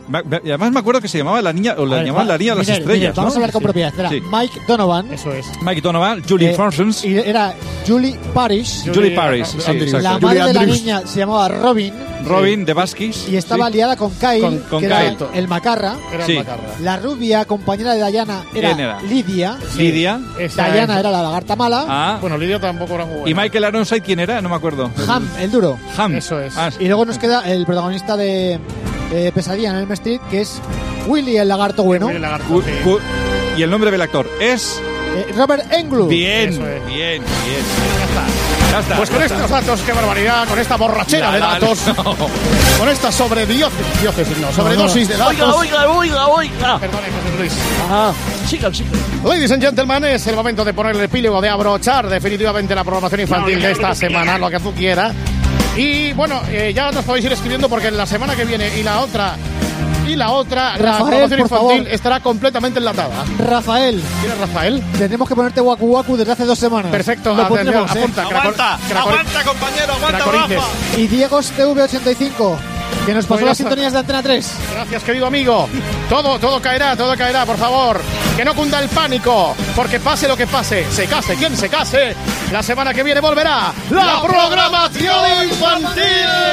Y además me acuerdo que se llamaba la niña, o la ver, llamaban va, la niña de las Miguel, estrellas. Miguel, vamos ¿no? a hablar con Sí. propiedad. Era Sí. Mike Donovan. Eso es. Mike Donovan, Julie eh, Parsons. Y era Julie Parrish. Julie, Julie Parrish, sí, Andrews. exacto. La Julie madre de la Andrews. niña se llamaba Robin. Robin de Baskis. Y estaba sí. liada con Kyle, Con- con que Kyle. era el macarra. Era Sí. el macarra. La rubia, compañera de Diana, era, ¿Quién era? Lidia. Lidia. Esa Diana es- era la lagarta mala. Ah. Bueno, Lidia tampoco era muy buena. ¿Y Michael Ironside quién era? No me acuerdo. Ham, el duro. Ham. Eso es. Ah, Y luego nos queda el protagonista de eh, Pesadilla en Elm Street, que es Willy el lagarto bueno. Willy el lagarto, cu- sí. cu- y el nombre del actor es... Eh, Robert Englund. Bien, Eso es. bien, bien. Ya está. Pues con estos datos, qué barbaridad, con esta borrachera La- de la- datos, no. con esta sobrediócesis, diócesis, no, sobredosis de datos. Oiga, oiga, oiga, oiga. Perdone, José Luis. Ah, sigan, sigan. Ladies and gentlemen, es el momento de poner el epílogo, de abrochar definitivamente la programación infantil de esta semana, lo que tú quieras. Y bueno, eh, ya nos podéis ir escribiendo porque la semana que viene y la otra y la otra, la Rafael, programación por infantil favor. estará completamente enlatada. Rafael, ¿Quién es Rafael? tenemos que ponerte Waku Waku desde hace dos semanas. Perfecto, Lo atención, pondremos, ¿eh? apunta. Aguanta, cracor- cracor- aguanta, compañero, aguanta, cracorices. Rafa. Y Diego T V ochenta y cinco, que nos Pues pasó ya las está. sintonías de Antena tres. Gracias, querido amigo. Todo, todo caerá, todo caerá, por favor. Que no cunda el pánico, porque pase lo que pase, se case quien se case, la semana que viene volverá la programación infantil.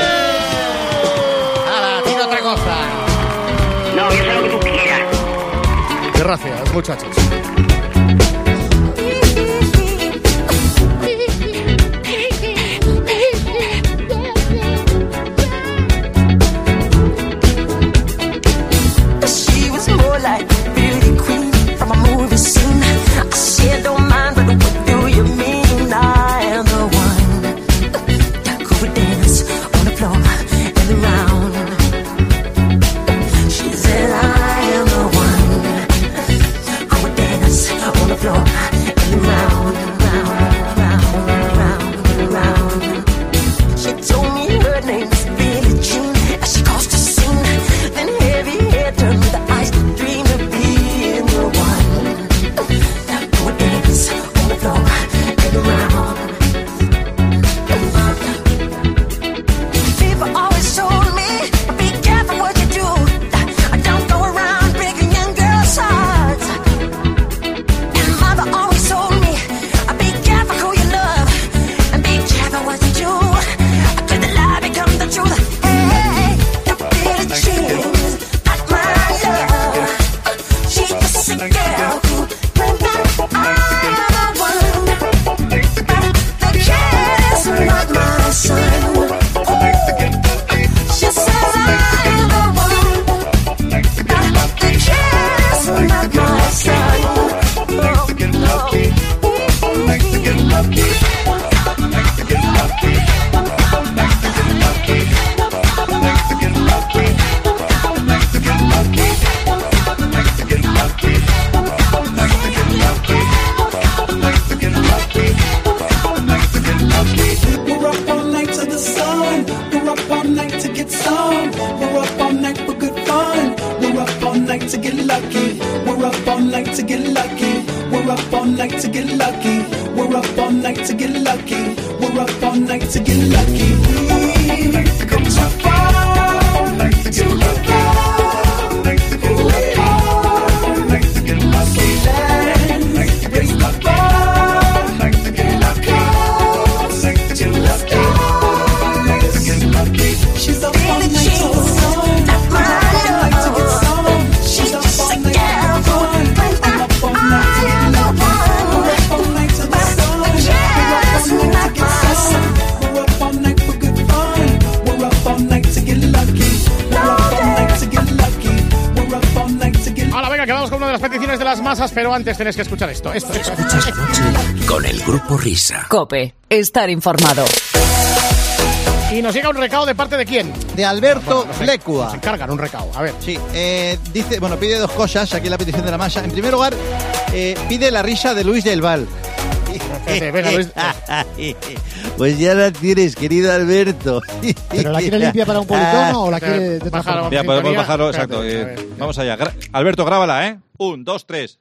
Ahora, tira otra cosa. No, yo sé lo que tú quieras. Gracias, muchachos. She was more like a beauty queen from a movie scene. I said, don't mind, but what do you mean? I am the one who would dance on the floor and around. She said, I am the one who would dance on the floor and around, around, around, around, around. She told me her name's Billie Jean as she caused a scene. Then heavy hair turned with the eyes to dream of being the one who would dance on the floor and around. People always told me, be careful what you do. Don't go around breaking young girls' hearts. And mother always told me, be careful who you love and be careful what you do. Could the lie become the truth? Hey, don't feel the cheese. Not my love. She's just a girl who went back. I am the one. The kid is not my son. She says I am the one. The kid is not my son. We're up all night to the sun. We're up all night to get some. We're up all night for good fun. We're up all night to get lucky. We're up all night to get lucky. We're up all night to get lucky. We're up all night to get lucky. We're up all night to get lucky. We've come too far to look out who we are. So let's raise the bar and our cause to the stars. She's up all night to the sun. Up all night to get some. She's up all night to get fun. I'm up all night to get lucky. We're up all night to the sun. We're up all night to get some. We're up all night for good fun. We're up all night to get lucky. We're up all night to get lucky. We're up all night to get. Ahora venga, que vamos con una de las peticiones de las masas, pero antes tenéis que escuchar esto. Esto, esto. Con el Grupo Risa. Cope, estar informado. Y nos llega un recado de parte de quién? De Alberto Bueno, no sé, Flecua. Nos encargan un recado, a ver. Sí, eh, dice, bueno, pide dos cosas aquí en la petición de la masa. En primer lugar, eh, pide la risa de Luis del Val. Espérate, venga, Luis. Pues ya la tienes, querido Alberto. ¿Pero la quiere limpia para un politono o la quiere de otra Bajar, forma? Ya podemos Sintonía. bajarlo, Espérate, exacto. a eh, ver. vamos allá. Gra- Alberto, grábala, ¿eh? Un, dos, tres.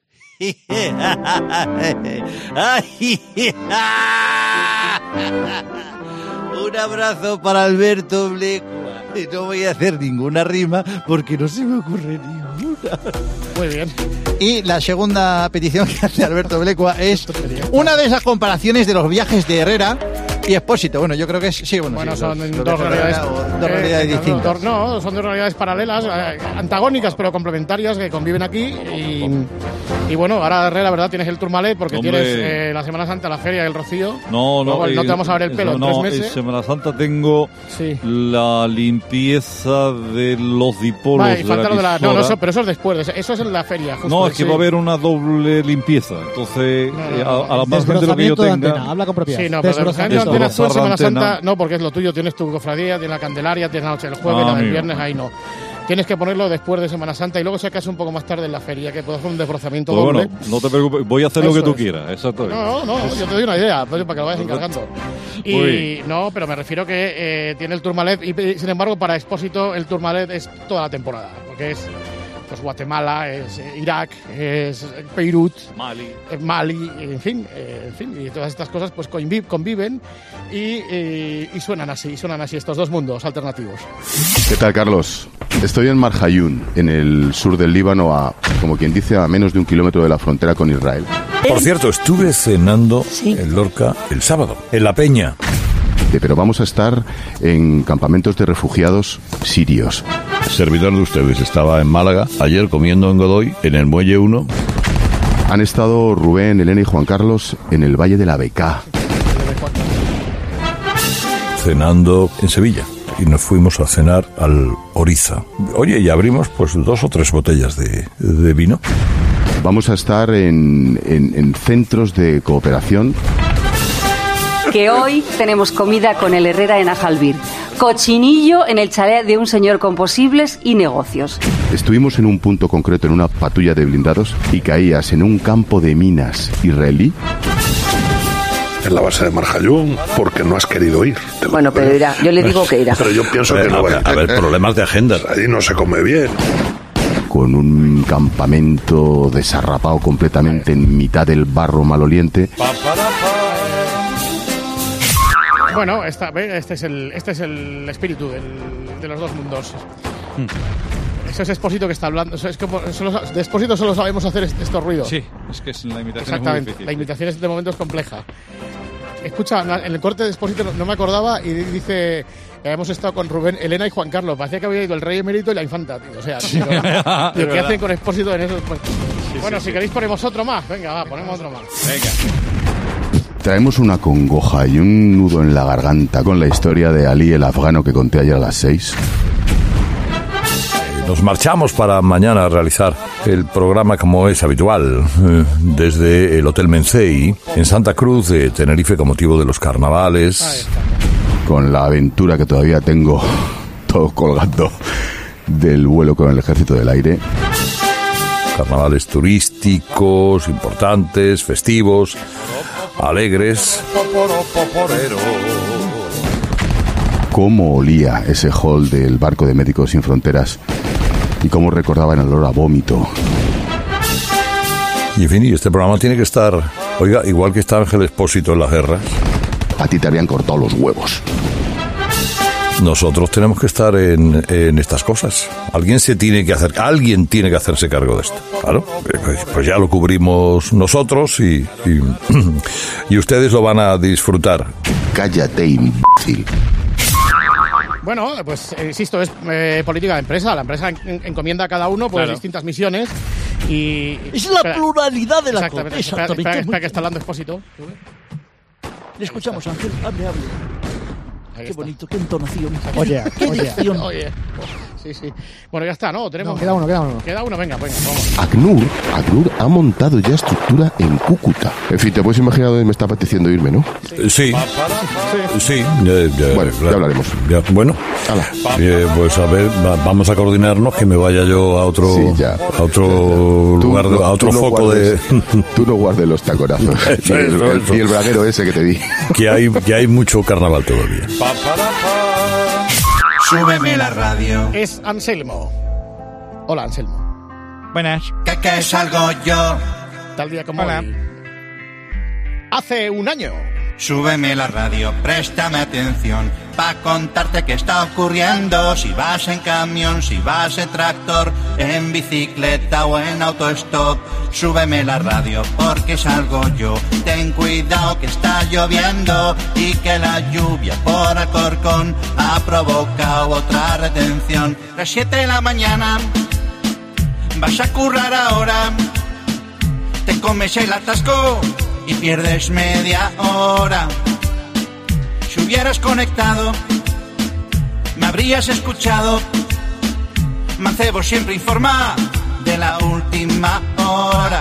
Un abrazo para Alberto Blecua. Y no voy a hacer ninguna rima porque no se me ocurre ninguna. Muy bien. Y la segunda petición que hace Alberto Blecua es una de esas comparaciones de los viajes de Herrera y Expósito. Bueno, yo creo que es... Sí, bueno, Bueno, sí, son lo- lo dos de realidades, Herrera o dos eh, realidades no, distintas. dos- no, son dos realidades paralelas, eh, antagónicas pero complementarias que conviven aquí. Y, y bueno, ahora Herrera, la verdad, tienes el Tourmalet porque Hombre. tienes eh, la Semana Santa, la Feria del Rocío. No, no, Luego, no te eh, vamos a ver el pelo en no, tres en meses. Semana Santa tengo Sí. la limpieza de los dipolos Vale, y de falta la lo de la. No, no, emisora. eso, pero eso es después, eso es en la feria. Justo, No, es que sí. va a haber una doble limpieza. Entonces, no, eh, no. a, a la más gente lo que yo Desbrozamiento de tenga. antena, habla con propiedad. Sí, no, pero Desbrozamiento no de tienes tú en Desbrozar la Semana antena. Santa, no, porque es lo tuyo, tienes tu cofradía, tienes la Candelaria, tienes la noche del jueves, Ah, la del amigo. viernes, ahí no. Tienes que ponerlo después de Semana Santa y luego si acaso un poco más tarde en la feria, que puedes hacer un desbrozamiento Pues doble. bueno, no te preocupes, voy a hacer lo Eso que tú es. quieras. Exacto. No, no, no, yo te doy una idea, pero para que lo vayas encargando. Y Uy. no, pero me refiero que eh, tiene el Tourmalet y y, sin embargo para Expósito el Tourmalet es toda la temporada, porque es pues Guatemala, es eh, Irak, es Beirut, Mali. eh, Mali, en fin, eh, en fin, y todas estas cosas pues convi- conviven y, eh, y suenan así, y suenan así estos dos mundos alternativos. ¿Qué tal, Carlos? Estoy en Marjayún, en el sur del Líbano, a, como quien dice, a menos de un kilómetro de la frontera con Israel. Por cierto, estuve cenando en Lorca el sábado, en La Peña. Eh, Pero vamos a estar en campamentos de refugiados sirios. Servidor de ustedes estaba en Málaga, ayer comiendo en Godoy, en el Muelle uno. Han estado Rubén, Elena y Juan Carlos en el Valle de la Becá. Cenando en Sevilla. Y nos fuimos a cenar al Oriza. Oye, y abrimos pues dos o tres botellas de, de vino. Vamos a estar en, en- en centros de cooperación. Que hoy tenemos comida con el Herrera en Ajalbir. Cochinillo en el chalet de un señor con posibles y negocios. Estuvimos en un punto concreto en una patrulla de blindados y caías en un campo de minas israelí. En la base de Marjayún, porque no has querido ir. Te lo Bueno, pero digo. irá. Yo le digo que irá. Pero yo pienso A ver, que no a va ver, a ir. a ver, problemas de agenda. Ahí no se come bien. Con un campamento desarrapado completamente en mitad del barro maloliente. Bueno, esta, ve, este es el este es el espíritu del- de los dos mundos. Eso es Expósito que está hablando. Eso es como, solo, de Expósito solo sabemos hacer est- estos ruidos. Sí, es que es la imitación es muy Exactamente. difícil. La imitación es, de momento es compleja. Escucha, en el corte de Expósito no, no me acordaba y dice que hemos estado con Rubén, Elena y Juan Carlos. Parecía que había ido el rey emérito y la infanta, tío. O sea, tío, Es ¿qué verdad. hacen con Expósito en eso? Pues, bueno, sí, si sí. queréis ponemos otro más. Venga, va, ponemos otro más. Venga. Traemos una congoja y un nudo en la garganta con la historia de Ali el afgano que conté ayer a las seis. Nos marchamos para mañana a realizar el programa como es habitual, eh, desde el Hotel Mencey en Santa Cruz de Tenerife con motivo de los carnavales. Con la aventura que todavía tengo todo colgando del vuelo con el Ejército del Aire. Carnavales turísticos, importantes, festivos, alegres. Cómo olía ese hall del barco de Médicos Sin Fronteras y cómo recordaban el olor a vómito. Y en fin, y este programa tiene que estar, oiga, igual que está Ángel Expósito en las guerras. A ti te habían cortado los huevos. Nosotros tenemos que estar en, en estas cosas. Alguien se tiene que hacer, alguien tiene que hacerse cargo de esto. Claro, pues, pues ya lo cubrimos nosotros y, y, y ustedes lo van a disfrutar. Cállate, imbécil. Bueno, pues eh, insisto, es eh, política de empresa. La empresa en- encomienda a cada uno pues Claro. distintas misiones y... Es la pluralidad de la Exactamente. cosa. Espera, espera, Exactamente. espera que está hablando Expósito. Le escuchamos, Ángel. Hable, hable. Ahí Qué está. bonito, qué entonación. Oye, qué oye. dicción. Oye. Sí, sí. Bueno, ya está, ¿no? Tenemos... No, queda uno, queda uno. Queda uno, venga, venga, vamos. ACNUR, ACNUR ha montado ya estructura en Cúcuta. En fin, te puedes imaginar dónde me está apeteciendo irme, ¿no? Eh, Sí, sí. eh, ya, Bueno, ya hablaremos. ya, bueno, eh, pues a ver, va- vamos a coordinarnos que me vaya yo a otro, Sí, ya. a otro Tú lugar, no- a otro tú no foco de guardes- Tú no guardes los taconazos. Eso, y, el, eso, el- eso. y el braguero ese que te di. que hay, que hay mucho carnaval todavía. Súbeme la radio. Es Anselmo. Hola, Anselmo. Buenas. ¿Qué, qué salgo yo? Tal día como Hola. hoy. Hace un año. Súbeme la radio, préstame atención, pa' contarte qué está ocurriendo. Si vas en camión, si vas en tractor, en bicicleta o en autostop. Súbeme la radio porque salgo yo. Ten cuidado que está lloviendo y que la lluvia por Alcorcón ha provocado otra retención. Las siete de la mañana, vas a currar ahora, te comes el atasco y pierdes media hora. Si hubieras conectado, me habrías escuchado. Mancebo siempre informa de la última hora.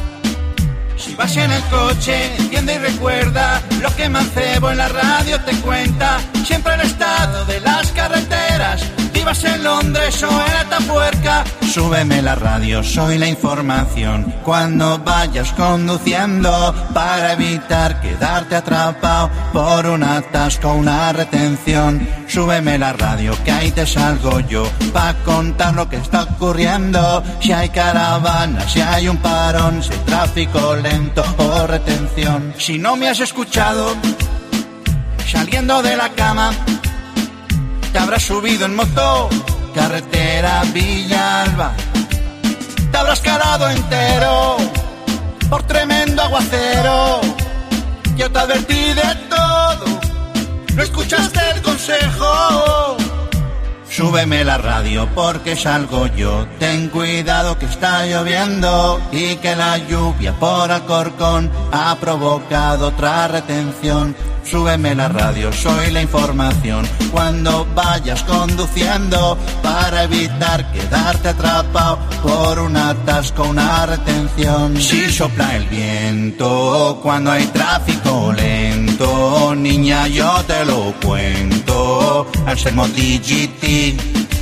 Si vas en el coche, entiende y recuerda lo que Mancebo en la radio te cuenta. Siempre el estado de las carreteras, vivas en Londres o en Atapuerca. Súbeme la radio, soy la información. Cuando vayas conduciendo, para evitar quedarte atrapado por un atasco o una retención. Súbeme la radio, que ahí te salgo yo, pa' contar lo que está ocurriendo. Si hay caravana, si hay un parón, si hay tráfico lento o retención. Si no me has escuchado, saliendo de la cama, te habrás subido en moto, carretera Villalba. Te habrás calado entero por tremendo aguacero. Yo te advertí de todo, no escuchaste el consejo. Súbeme la radio porque salgo yo. Ten cuidado que está lloviendo y que la lluvia por Alcorcón ha provocado otra retención. Súbeme la radio, soy la información. Cuando vayas conduciendo, para evitar quedarte atrapado por un atasco o una retención. Si sopla el viento cuando hay tráfico lento, niña, yo te lo cuento. Al ser MotoGP,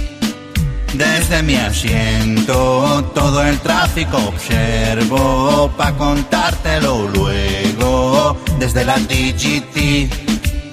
desde mi asiento todo el tráfico observo, pa' contártelo luego desde la D G T.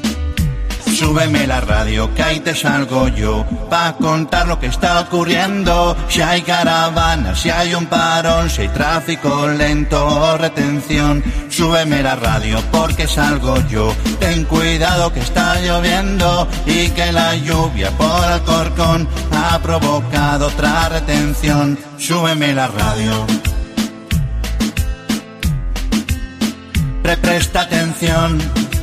Súbeme la radio, que ahí te salgo yo, pa' contar lo que está ocurriendo. Si hay caravana, si hay un parón, si hay tráfico lento o retención. Súbeme la radio porque salgo yo. Ten cuidado que está lloviendo y que la lluvia por Alcorcón ha provocado otra retención. Súbeme la radio. Pre presta atención.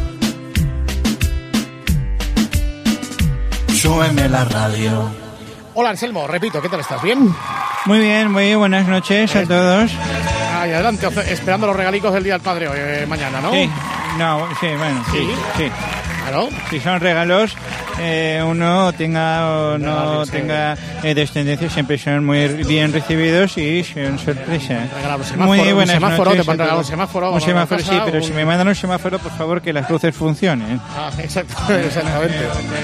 Súbeme la radio. Hola Anselmo, repito, ¿qué tal estás? ¿Bien? Muy bien, muy buenas noches a todos. Ay, adelante, esperando los regalicos del Día del Padre hoy, eh, mañana, ¿no? Sí, no, sí, bueno, sí, sí. Claro. Si son regalos, eh, uno tenga o no tenga eh, descendencia, siempre son muy bien recibidos y son sorpresa. Muy buenas semáforo, noches. Te van a regalar un semáforo. Un semáforo, sí, pero un... si me mandan un semáforo, por favor, que las luces funcionen. Ah, exacto, exactamente.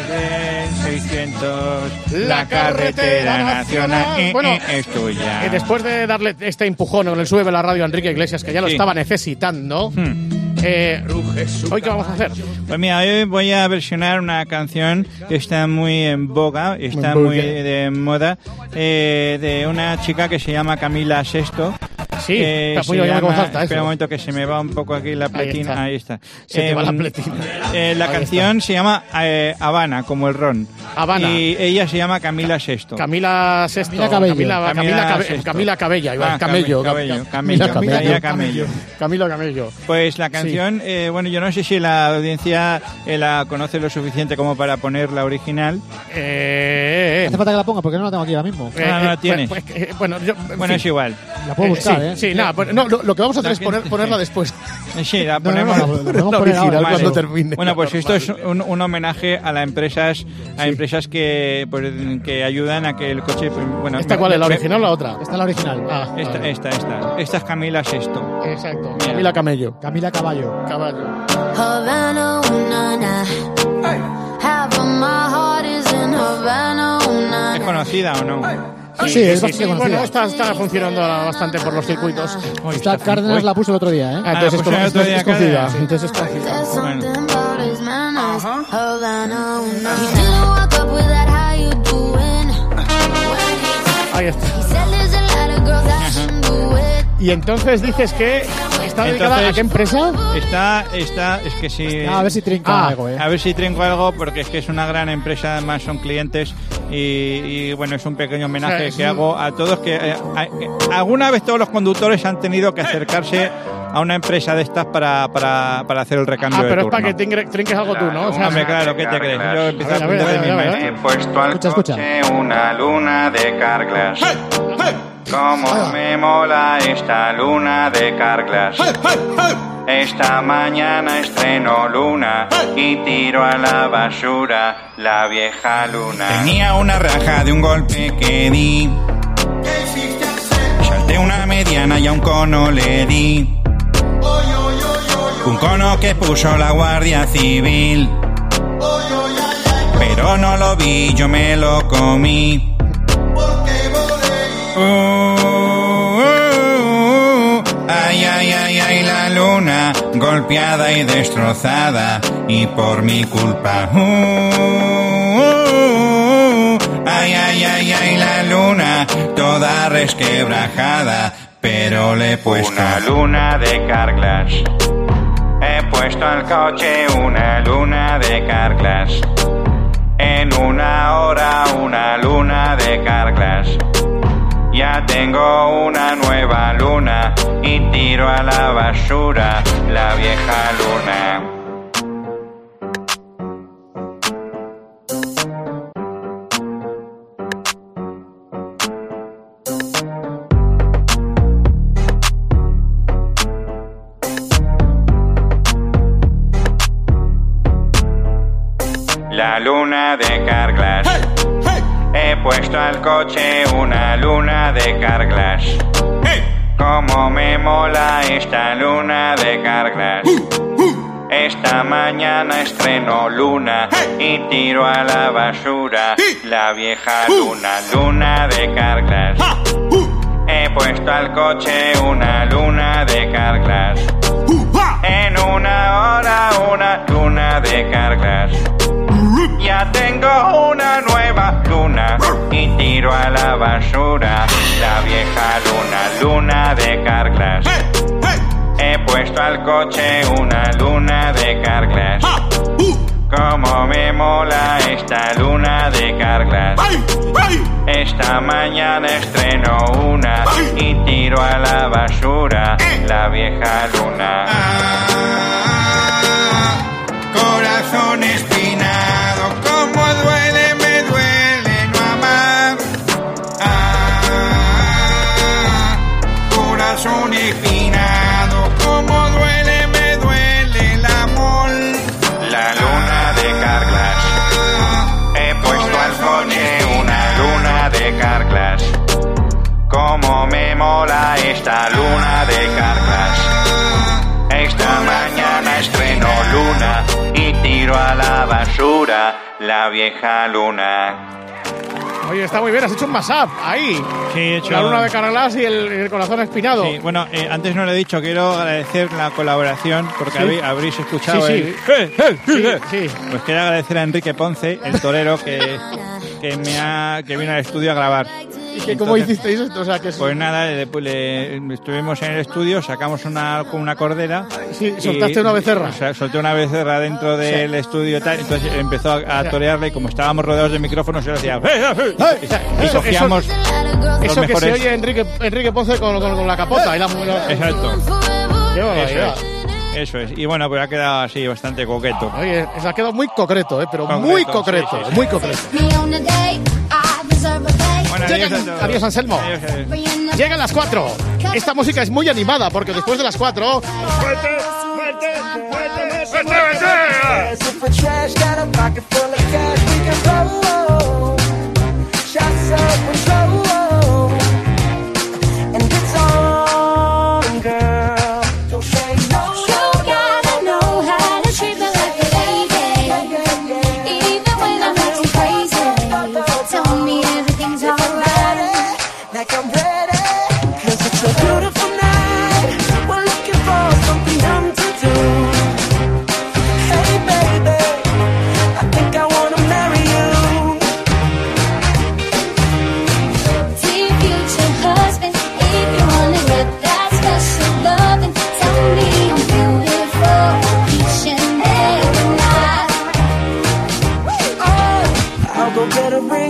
seiscientos, la carretera nacional, eh, bueno, eh, es tuya. Y después de darle este empujón con el Súbeme la radio a Enrique Iglesias, que ya lo Sí. estaba necesitando, Hmm. eh, ¿hoy qué vamos a hacer? Pues mira, hoy voy a versionar una canción que está muy en boga, está muy de moda, eh, de una chica que se llama Camila Sesto. Sí, eh, está se muy bien, llama, cómo salta eso. espera un momento que se me va un poco aquí la pletina. Ahí está. Se te va la Eh, pletina. eh, la Ahí canción se llama eh, Habana, como el ron. Habana. Y ella se llama Camila Sesto. Camila Sesto. Camila Cabello. Camila, Camila, Camila Cabe- Sesto. Camila Cabella, iba, Ah, Camello. Cabello, Cam- Camello, Camila Camila Camello. Camello. Camila Camello. Pues la canción, eh, bueno, yo no sé si la audiencia eh, la conoce lo suficiente como para poner la original. Eh, Hace falta que la ponga porque no la tengo aquí ahora mismo. Eh, no, no la tienes. Pues, pues, eh, bueno, yo, en Bueno, fin. es igual. La puedo buscar, sí, ¿eh? Sí, nada, pues, no, lo, lo que vamos a hacer es poner, ponerla después. Sí, la No, no, ponemos. no, la- la podemos La poner original ahora, cuando vale. termine. Bueno, pues la esto es normal. un, un homenaje a las empresas, a empresas que pues, que ayudan a que el coche, pues, bueno. ¿Esta me- cuál es, la me- original o la otra? Esta es la original. Ah, Esta, vale. esta, esta. Esta es Camila Sesto. Exacto. Mira. Camila Camello. Camila Caballo. Caballo. Havana, una, na. Half of my heart is in Havana, una, ¿Es na. conocida o no? Sí, es bastante conocida. Bueno, está, está funcionando bastante por los circuitos. Esta Cárdenas la puso el otro día, ¿eh? Ah, entonces Ah, es, puso el con- otro es- día es conocida. Cárdenas, sí. Entonces es conocida. There's Bueno. something about his manners. Havana, una. He didn't walk up with that, how you doing? Ahí está. He said there's a lot of girls that can do it. Y entonces dices que ¿Está dedicada a qué empresa? Está, está, es que sí. A ver si trinca Ah, algo, eh. A ver si trinco algo, porque es que es una gran empresa, además son clientes y, y, bueno, es un pequeño homenaje O sea, es que un- hago a todos que eh, a- alguna vez todos los conductores han tenido que acercarse a una empresa de estas para, para, para hacer el recambio Ah, de pero es turno. para que trinque- trinques algo tú, ¿no? O sea, Hombre, claro, ¿qué te crees? Yo empiezo a A ver, a ver, aprender de a mi ver, a ver. maestro. He puesto al Escucha, escucha. coche una luna de Carglass. Cómo me mola esta luna de Carglass. Esta mañana estreno luna y tiro a la basura la vieja luna. Tenía una raja de un golpe que di. Salté una mediana y a un cono le di. Un cono que puso la Guardia Civil. Pero no lo vi, yo me lo comí. Uh, uh, uh, ay, ay, ay, ay, la luna golpeada y destrozada y por mi culpa. Uh, uh, uh, ay, ay, ay, ay, la luna toda resquebrajada, pero le he puesto una luna de Carglass. He puesto al coche una luna de Carglass. En una hora una luna de Carglass. Ya tengo una nueva luna y tiro a la basura la vieja luna. La luna de Carglass. He puesto al coche una luna de Carglass. Como me mola esta luna de Carglass. Esta mañana estreno luna y tiro a la basura la vieja luna, luna de Carglass. He puesto al coche una luna de Carglass. En una hora una luna de Carglass. Ya tengo una nueva luna y tiro a la basura la vieja luna, luna de Carglass. He puesto al coche una luna de Carglass. Como me mola esta luna de Carglass. Esta mañana estreno una y tiro a la basura la vieja luna. Corazón espinado, como duele, me duele no amar. Ah, corazón espinado, como duele, me duele el amor. La luna de Carglass. He puesto al coche una luna de Carglass. Como me mola esta luna de Carglass. Esta mañana estreno luna y tiro a la basura la vieja luna. Oye, está muy bien, has hecho un mashup ahí. Sí, he hecho- La luna de Carglass y el, el corazón espinado. Sí, bueno, eh, antes no lo he dicho, quiero agradecer la colaboración porque Sí. habéis, habréis escuchado Sí, el- sí. ¡Eh, eh, Sí, eh! sí. Pues quiero agradecer a Enrique Ponce, el torero que, que me ha que vino al estudio a grabar. ¿Y que cómo Entonces, hicisteis esto? O sea, que es- Pues nada, le- le- estuvimos en el estudio, sacamos una, una cordera. Sí, soltaste una becerra. O sea, solté una becerra dentro del estudio y tal, entonces empezó a, a torearle y como estábamos rodeados de micrófonos, yo decía... ¡Eh, eh, eh! Y Eso- cogíamos eso- los Eso que se mejores... oye Enrique, Enrique Ponce con, con- con la capota y la la- Exacto. Qué Eso barbaridad. es. Eso es. Y bueno, pues ha quedado así bastante coqueto. Oye, se ha quedado muy concreto, ¿eh? Pero Concreto, muy sí, concreto, sí, sí. muy concreto. Bueno, Llegan- adiós a todos. adiós, Anselmo. Adiós, adiós. Llegan las cuatro. Esta música es muy animada porque después de las cuatro. If we're trash, got a pocket full of cash, we can blow. Shots of control. And it's on, girl. Don't say no. You gotta know how to treat me like a lady. Even when I'm acting crazy. Tell me everything's alright. Like I'm ready. Cause it's a beautiful night. We're looking for something dumb to do. Hey baby, I think I wanna marry you.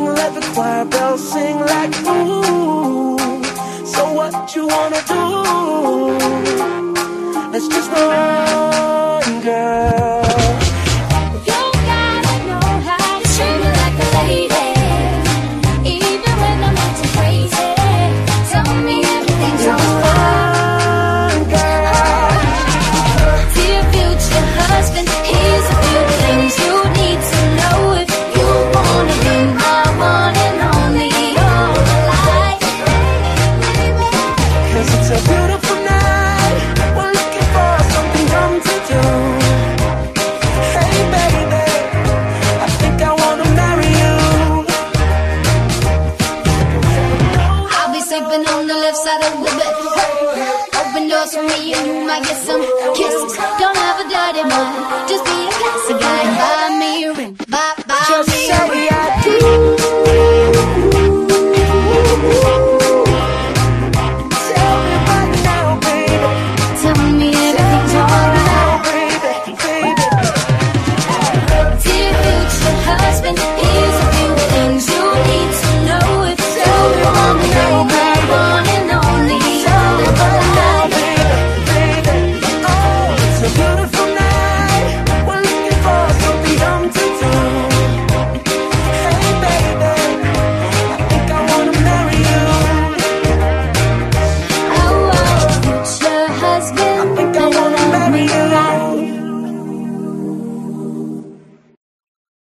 let the choir bells sing like ooh. So what you wanna do? Let's just run, girl. You gotta know how to treat me like a lady, even when I'm acting crazy. Tell me everything's alright, girl. Dear future husband, here's a few things you need to know if you wanna be my one and only all life. Cause it's a beautiful night. We're looking for something dumb to do. Hey baby, I think I wanna marry you. I'll be sleeping on the left side of the bed. Open doors for me and you might get some kiss.